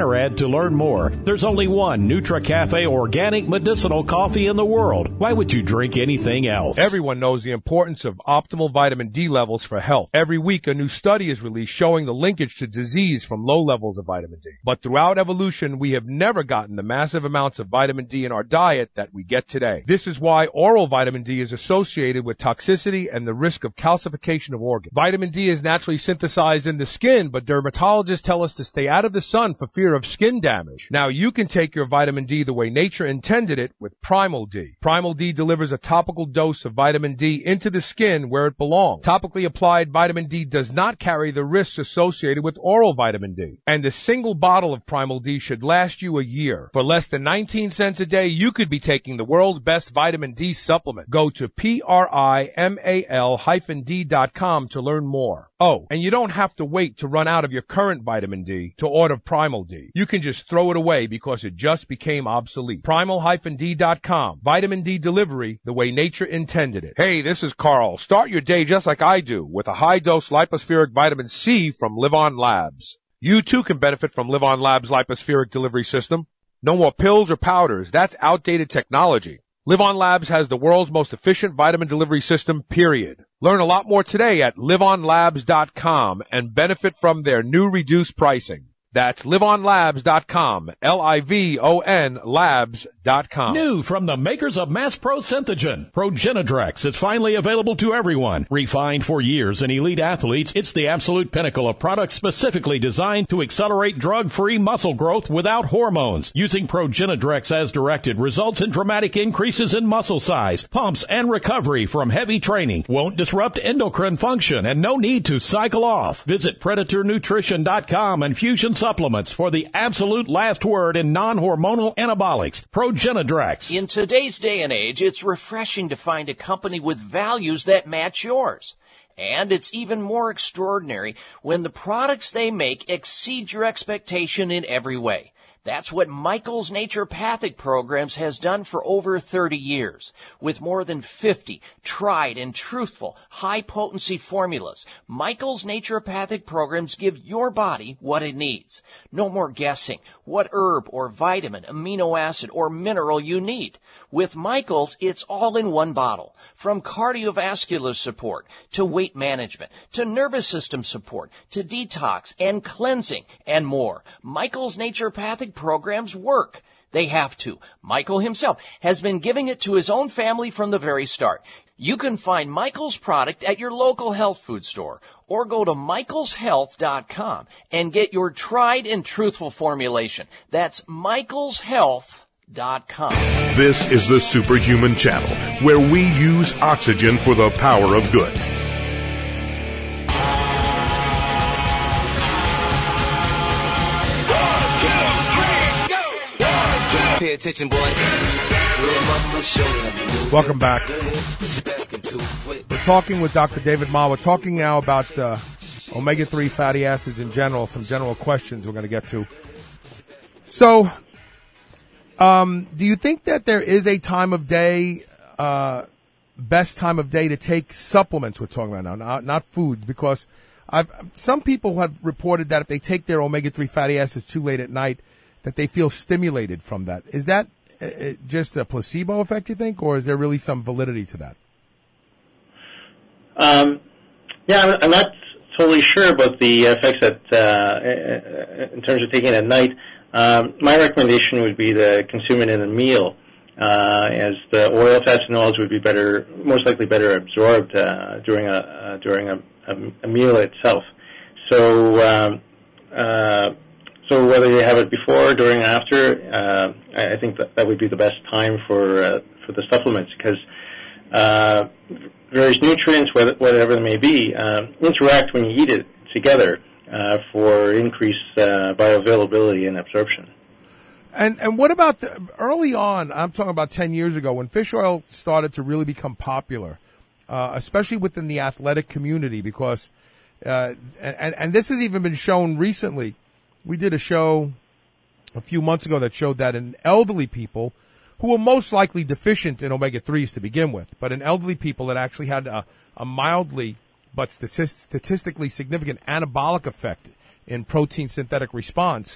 banner ad to learn more. There's only one NutriCafe organic medicinal coffee in the world. Why would you drink anything else? Everyone knows the importance of optimal vitamin D levels for health. Every week, a new study is released showing the linkage to disease from low levels of vitamin D. But throughout evolution, we have never gotten the massive amounts of vitamin D in our diet that we get today. This is why oral vitamin D is associated with toxicity and the risk of calcification of organs. Vitamin D is naturally synthesized in the skin, but dermatologists tell us to stay out of the sun for fear of skin damage. Now you can take your vitamin D the way nature intended it with Primal D. Primal D delivers a topical dose of vitamin D into the skin where it belongs. Topically applied vitamin D does not carry the risks associated with oral vitamin D. And a single bottle of Primal D should last you a year. For less than nineteen cents a day, you could be taking the world's best vitamin D supplement. Go to P R I M A L hyphen D dot com to learn more. Oh, and you don't have to wait to run out of your current vitamin D to order Primal D. You can just throw it away because it just became obsolete. Primal D dot com. Vitamin D delivery the way nature intended it. Hey, this is Carl. Start your day just like I do with a high-dose lipospheric vitamin C from Live On Labs. You too can benefit from Live On Labs' lipospheric delivery system. No more pills or powders. That's outdated technology. Live On Labs has the world's most efficient vitamin delivery system, period. Learn a lot more today at live on labs dot com and benefit from their new reduced pricing. That's live on labs dot com, L I V O N labs dot com. New from the makers of Mass Pro Synthogen, Progenadrex is finally available to everyone. Refined for years in elite athletes, it's the absolute pinnacle of products specifically designed to accelerate drug-free muscle growth without hormones. Using Progenadrex as directed results in dramatic increases in muscle size, pumps, and recovery from heavy training. Won't disrupt endocrine function and no need to cycle off. Visit predator nutrition dot com and Fusion Supplements for the absolute last word in non-hormonal anabolics. Progenadrex. In today's day and age, it's refreshing to find a company with values that match yours. And it's even more extraordinary when the products they make exceed your expectation in every way. That's what Michael's Naturopathic Programs has done for over thirty years. With more than fifty tried and truthful high-potency formulas, Michael's Naturopathic Programs give your body what it needs. No more guessing what herb or vitamin, amino acid, or mineral you need. With Michael's, it's all in one bottle. From cardiovascular support to weight management to nervous system support to detox and cleansing and more. Michael's Naturopathic Programs work. They have to. Michael himself has been giving it to his own family from the very start. You can find Michael's product at your local health food store or go to michaels health dot com and get your tried and truthful formulation. That's michaels health dot com. This is the Superhuman Channel, where we use oxygen for the power of good. Pay attention, boy. Welcome back. We're talking with Doctor David Ma. We're talking now about uh, omega three fatty acids in general, some general questions we're going to get to. So, um, do you think that there is a time of day, uh, best time of day to take supplements we're talking about now, not, not food? Because I've, some people have reported that if they take their omega three fatty acids too late at night, that they feel stimulated from that. Is that uh, just a placebo effect, you think, or is there really some validity to that? Um, yeah, I'm not totally sure about the effects that, uh, in terms of taking it at night. Um, my recommendation would be to consume it in a meal, uh, as the oil, fats, and oils would be better, most likely better absorbed uh, during a uh, during a, a, a meal itself. So. Um, uh, So whether you have it before, during, or after, uh, I think that, that would be the best time for uh, for the supplements because uh, various nutrients, whatever they may be, uh, interact when you eat it together uh, for increased uh, bioavailability and absorption. And and what about the, early on? I'm talking about ten years ago when fish oil started to really become popular, uh, especially within the athletic community, because uh, and and this has even been shown recently. We did a show a few months ago that showed that in elderly people who were most likely deficient in omega threes to begin with, but in elderly people that actually had a, a mildly but statist- statistically significant anabolic effect in protein synthetic response,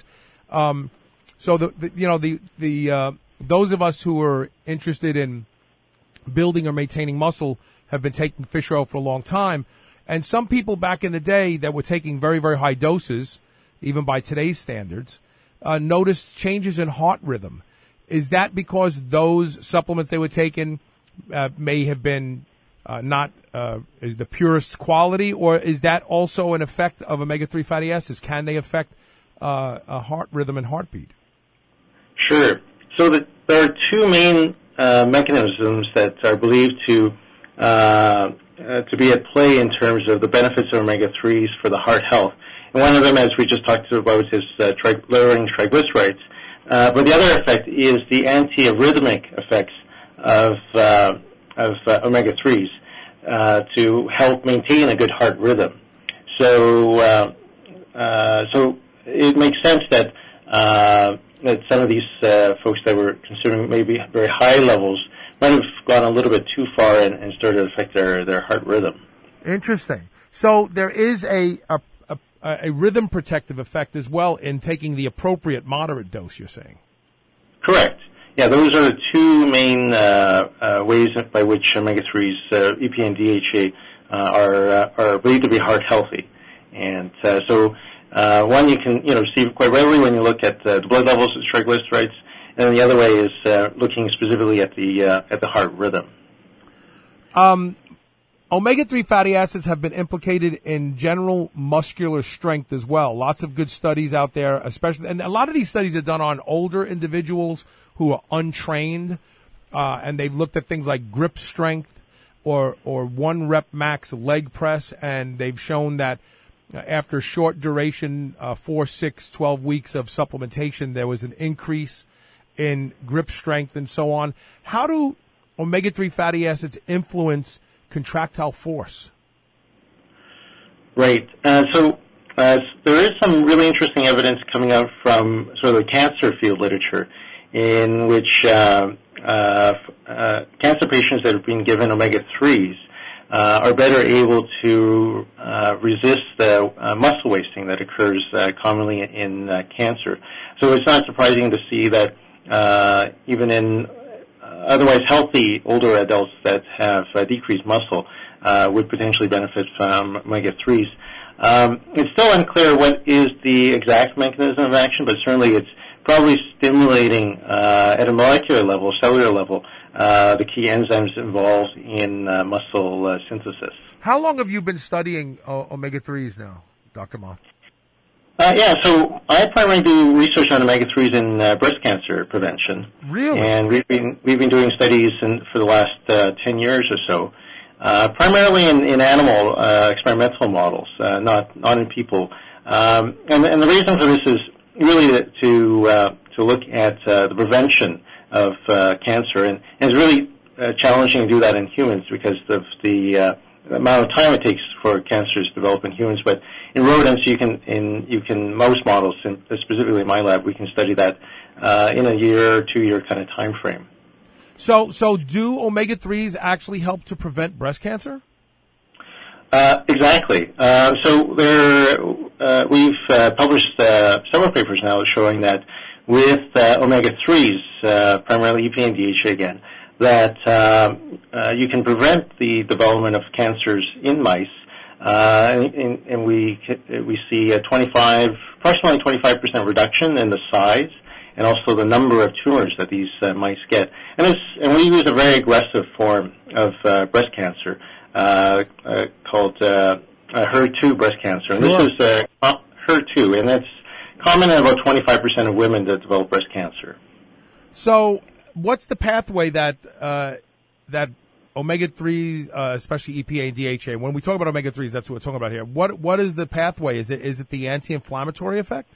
Um, so the, the you know the the uh, those of us who are interested in building or maintaining muscle have been taking fish oil for a long time, and some people back in the day that were taking very very high doses, even by today's standards, uh, noticed changes in heart rhythm. Is that because those supplements they were taking uh, may have been uh, not uh, the purest quality, or is that also an effect of omega three fatty acids? Can they affect uh, a heart rhythm and heartbeat? Sure. So the, there are two main uh, mechanisms that are believed to uh, uh, to be at play in terms of the benefits of omega threes for the heart health. And one of them, as we just talked about, is uh, tri- lowering triglycerides. Uh, but the other effect is the anti-arrhythmic effects of uh, of uh, omega threes uh, to help maintain a good heart rhythm. So uh, uh, so it makes sense that uh, that some of these uh, folks that were considering maybe very high levels might have gone a little bit too far and, and started to affect their, their heart rhythm. Interesting. So there is a, a a rhythm protective effect as well in taking the appropriate moderate dose, you're saying? Correct. Yeah, those are the two main uh, uh, ways by which omega threes, uh, E P A and D H A, uh, are uh, are believed to be heart healthy. And uh, so uh, one you can you know see quite readily when you look at uh, the blood levels of triglycerides, and then the other way is uh, looking specifically at the uh, at the heart rhythm. Um. Omega three fatty acids have been implicated in general muscular strength as well. Lots of good studies out there, especially, and a lot of these studies are done on older individuals who are untrained, uh, and they've looked at things like grip strength or, or one rep max leg press, and they've shown that after short duration, uh, four, six, twelve weeks of supplementation, there was an increase in grip strength and so on. How do omega three fatty acids influence contractile force? Right. Uh, so uh, there is some really interesting evidence coming out from sort of the cancer field literature in which uh, uh, uh, cancer patients that have been given omega threes uh, are better able to uh, resist the uh, muscle wasting that occurs uh, commonly in uh, cancer. So it's not surprising to see that uh, even in otherwise healthy older adults that have uh, decreased muscle uh, would potentially benefit from omega threes. Um, it's still unclear what is the exact mechanism of action, but certainly it's probably stimulating uh, at a molecular level, cellular level, uh, the key enzymes involved in uh, muscle uh, synthesis. How long have you been studying uh, omega threes now, Doctor Ma? Uh, yeah, so I primarily do research on omega threes in uh, breast cancer prevention. Really? And we've been we've been doing studies in, for the last uh, ten years or so, uh, primarily in, in animal uh, experimental models, uh, not not in people. Um, and, and the reason for this is really to uh, to look at uh, the prevention of uh, cancer, and, and it's really uh, challenging to do that in humans because of the uh, amount of time it takes for cancers to develop in humans. But in rodents, you can in you can mouse models, and specifically in my lab, we can study that uh, in a year or two year kind of time frame. So, so do omega threes actually help to prevent breast cancer? Uh, exactly. Uh, so there, uh, we've uh, published uh, several papers now showing that with uh, omega threes, uh, primarily E P A and D H A again, that uh, uh, you can prevent the development of cancers in mice, uh, and, and we we see a twenty-five, approximately twenty-five percent reduction in the size and also the number of tumors that these uh, mice get. And, it's, and we use a very aggressive form of uh, breast cancer uh, uh, called uh, uh, H E R two breast cancer. And Sure. this is uh, H E R two, and that's common in about twenty-five percent of women that develop breast cancer. So, what's the pathway that uh, that omega threes, uh, especially E P A and D H A? When we talk about omega threes, that's what we're talking about here. What what is the pathway? Is it is it the anti-inflammatory effect?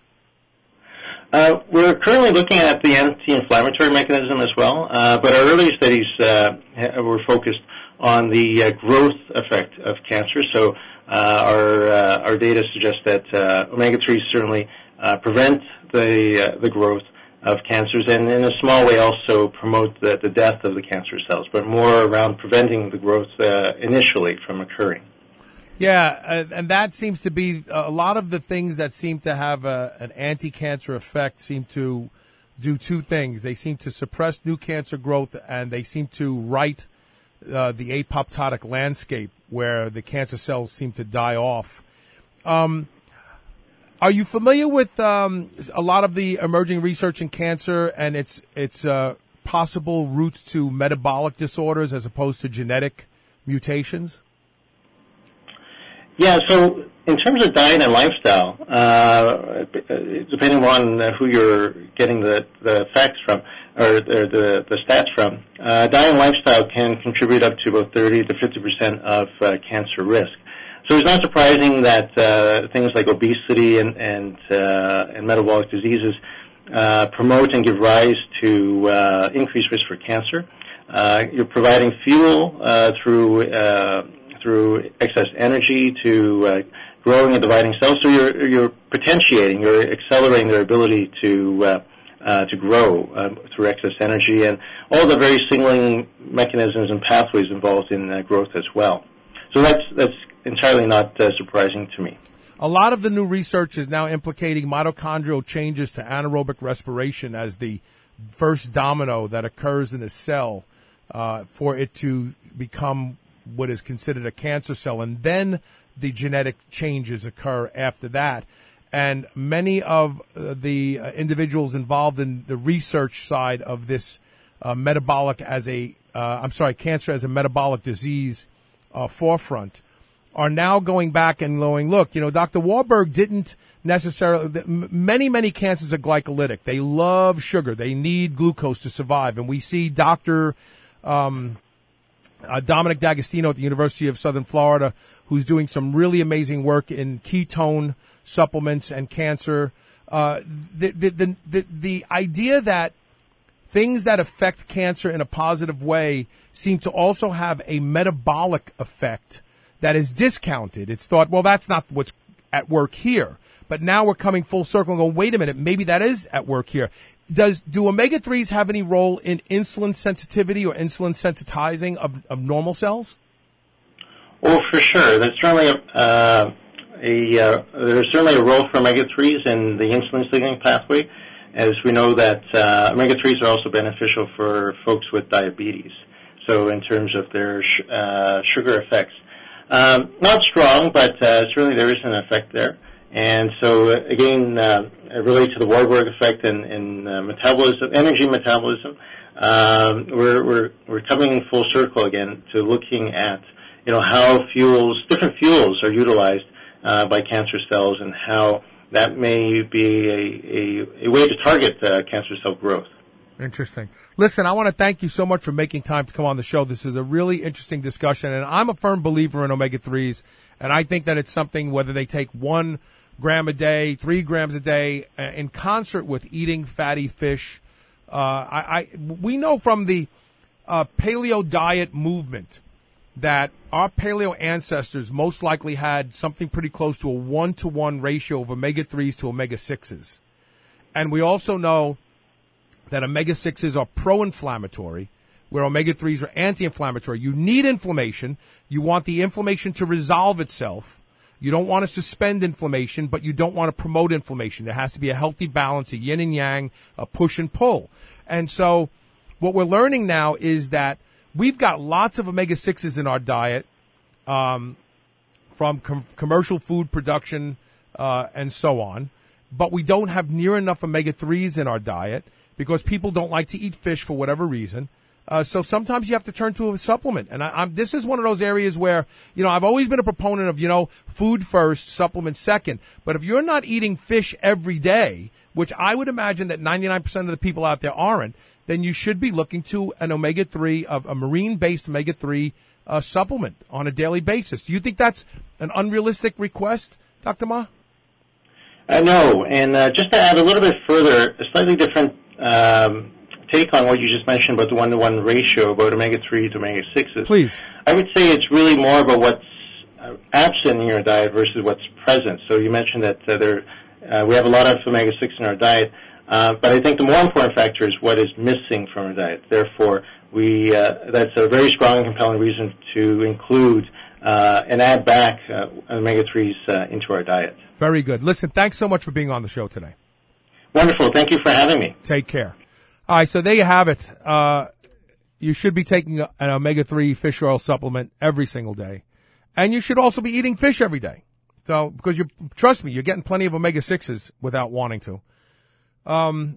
Uh, we're currently looking at the anti-inflammatory mechanism as well, uh, but our earlier studies uh, were focused on the uh, growth effect of cancer. So uh, our uh, our data suggests that uh, omega threes certainly uh, prevent the uh, the growth of cancers, and in a small way also promote the, the death of the cancer cells, but more around preventing the growth uh, initially from occurring. Yeah, and, and that seems to be a lot of the things that seem to have a, an anti-cancer effect seem to do two things. They seem to suppress new cancer growth, and they seem to right uh, the apoptotic landscape where the cancer cells seem to die off. Um, are you familiar with um, a lot of the emerging research in cancer and its its uh, possible roots to metabolic disorders as opposed to genetic mutations? Yeah, so in terms of diet and lifestyle, uh, depending on who you're getting the, the facts from, or the, the, the stats from, uh, diet and lifestyle can contribute up to about thirty to fifty percent of uh, cancer risk. So it's not surprising that uh, things like obesity and, and, uh, and metabolic diseases uh, promote and give rise to uh, increased risk for cancer. Uh, you're providing fuel uh, through uh, through excess energy to uh, growing and dividing cells. So you're you're potentiating, you're accelerating their ability to uh, uh, to grow uh, through excess energy, and all the very signaling mechanisms and pathways involved in uh, growth as well. So that's that's entirely not uh, surprising to me. A lot of the new research is now implicating mitochondrial changes to anaerobic respiration as the first domino that occurs in a cell uh, for it to become what is considered a cancer cell, and then the genetic changes occur after that. And many of uh, the uh, individuals involved in the research side of this uh, metabolic as a, uh, I'm sorry, cancer as a metabolic disease uh, forefront are now going back and going, look, you know, Doctor Warburg didn't necessarily, many, many cancers are glycolytic. They love sugar. They need glucose to survive. And we see Doctor Um, Uh, Dominic D'Agostino at the University of Southern Florida, who's doing some really amazing work in ketone supplements and cancer. Uh, the, the, the, the, the idea that things that affect cancer in a positive way seem to also have a metabolic effect that is discounted. It's thought, well, that's not what's at work here. But now we're coming full circle and going, wait a minute, maybe that is at work here. Does do omega threes have any role in insulin sensitivity or insulin sensitizing of, of normal cells? Well, for sure. There's certainly a, uh, a uh, there's certainly a role for omega threes in the insulin signaling pathway, as we know that uh, omega threes are also beneficial for folks with diabetes. So in terms of their sh- uh, sugar effects, um, not strong, but uh, certainly there is an effect there. And so, uh, again, uh, related to the Warburg effect and, and uh, metabolism, energy metabolism, um, we're, we're, we're coming full circle again to looking at, you know, how fuels, different fuels are utilized uh, by cancer cells and how that may be a, a, a way to target uh, cancer cell growth. Interesting. Listen, I want to thank you so much for making time to come on the show. This is a really interesting discussion, and I'm a firm believer in omega threes, and I think that it's something, whether they take one gram a day, three grams a day, uh, in concert with eating fatty fish. Uh, I, I we know from the uh, paleo diet movement that our paleo ancestors most likely had something pretty close to a one-to-one ratio of omega threes to omega sixes. And we also know that omega sixes are pro-inflammatory, where omega threes are anti-inflammatory. You need inflammation. You want the inflammation to resolve itself. You don't want to suspend inflammation, but you don't want to promote inflammation. There has to be a healthy balance, a yin and yang, a push and pull. And so what we're learning now is that we've got lots of omega sixes in our diet um, from com- commercial food production uh, and so on, but we don't have near enough omega threes in our diet because people don't like to eat fish for whatever reason. Uh, so sometimes you have to turn to a supplement. And I, I'm, this is one of those areas where, you know, I've always been a proponent of, you know, food first, supplement second. But if you're not eating fish every day, which I would imagine that ninety-nine percent of the people out there aren't, then you should be looking to an omega three, a, a marine-based omega three uh, supplement on a daily basis. Do you think that's an unrealistic request, Doctor Ma? Uh, no. And uh, just to add a little bit further, a slightly different um take on what you just mentioned about the one-to-one ratio about omega three to omega sixes. Please. I would say it's really more about what's uh, absent in your diet versus what's present. So you mentioned that uh, there, uh, we have a lot of omega six in our diet, uh, but I think the more important factor is what is missing from our diet. Therefore, we uh, that's a very strong and compelling reason to include uh, and add back uh, omega threes uh, into our diet. Very good. Listen, thanks so much for being on the show today. Wonderful. Thank you for having me. Take care. All right, so there you have it. Uh, you should be taking a, an omega three fish oil supplement every single day. And you should also be eating fish every day. So, because you, trust me, you're getting plenty of omega sixes without wanting to. Um,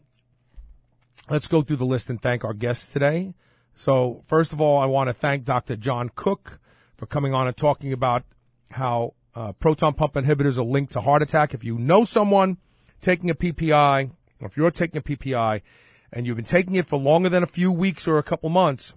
let's go through the list and thank our guests today. So, first of all, I want to thank Doctor John Cook for coming on and talking about how uh, proton pump inhibitors are linked to heart attack. If you know someone taking a P P I, or if you're taking a P P I, and you've been taking it for longer than a few weeks or a couple months,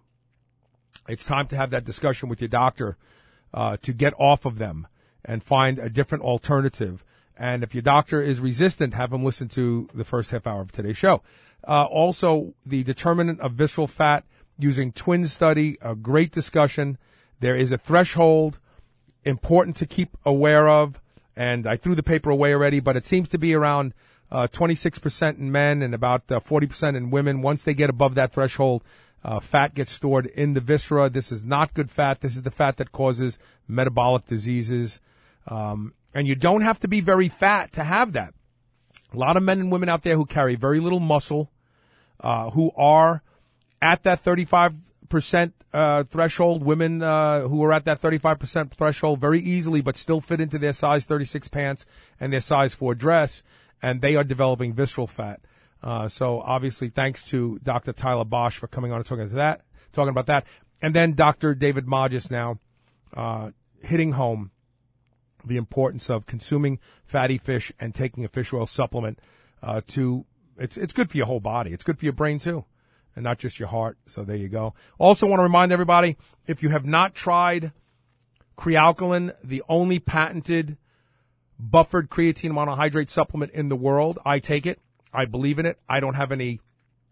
it's time to have that discussion with your doctor uh, to get off of them and find a different alternative. And if your doctor is resistant, have him listen to the first half hour of today's show. Uh, also, the determinant of visceral fat using twin study, a great discussion. There is a threshold important to keep aware of, and I threw the paper away already, but it seems to be around uh, twenty-six percent in men and about uh, forty percent in women. Once they get above that threshold, uh, fat gets stored in the viscera. This is not good fat. This is the fat that causes metabolic diseases. Um, and you don't have to be very fat to have that. A lot of men and women out there who carry very little muscle, uh, who are at that thirty-five percent uh, threshold, women uh, who are at that thirty-five percent threshold very easily but still fit into their size thirty-six pants and their size four dress, and they are developing visceral fat. Uh, so obviously thanks to Doctor Tyler Bosch for coming on and talking, to that, talking about that. And then Doctor David Magis now uh, hitting home the importance of consuming fatty fish and taking a fish oil supplement uh, to, it's, it's good for your whole body. It's good for your brain too, and not just your heart. So there you go. Also want to remind everybody, if you have not tried Crealkaline, the only patented buffered creatine monohydrate supplement in the world, I take it. I believe in it. I don't have any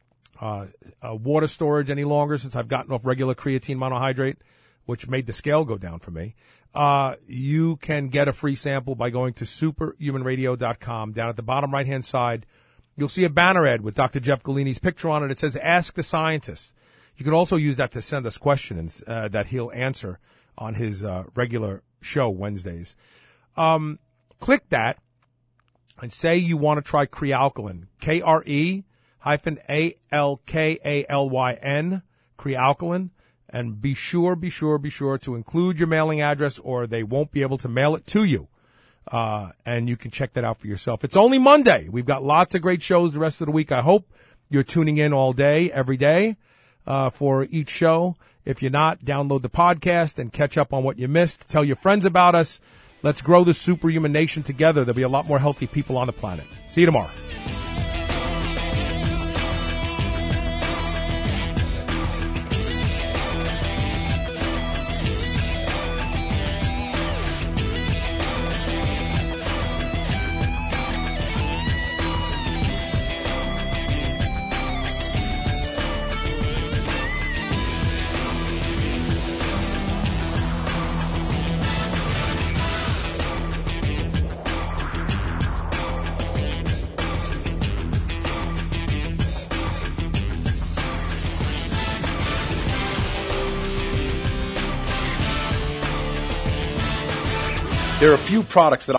uh, uh, water storage any longer since I've gotten off regular creatine monohydrate, which made the scale go down for me. Uh, you can get a free sample by going to superhuman radio dot com. Down at the bottom right-hand side, you'll see a banner ad with Doctor Jeff Galini's picture on it. It says, Ask the Scientist. You can also use that to send us questions uh, that he'll answer on his uh, regular show Wednesdays. Um, click that and say you want to try Crealkaline, K R E hyphen A L K A L Y N, Crealkaline. And be sure, be sure, be sure to include your mailing address or they won't be able to mail it to you. Uh, and you can check that out for yourself. It's only Monday. We've got lots of great shows the rest of the week. I hope you're tuning in all day, every day, uh, for each show. If you're not, download the podcast and catch up on what you missed. Tell your friends about us. Let's grow the superhuman nation together. There'll be a lot more healthy people on the planet. See you tomorrow. There are a few products that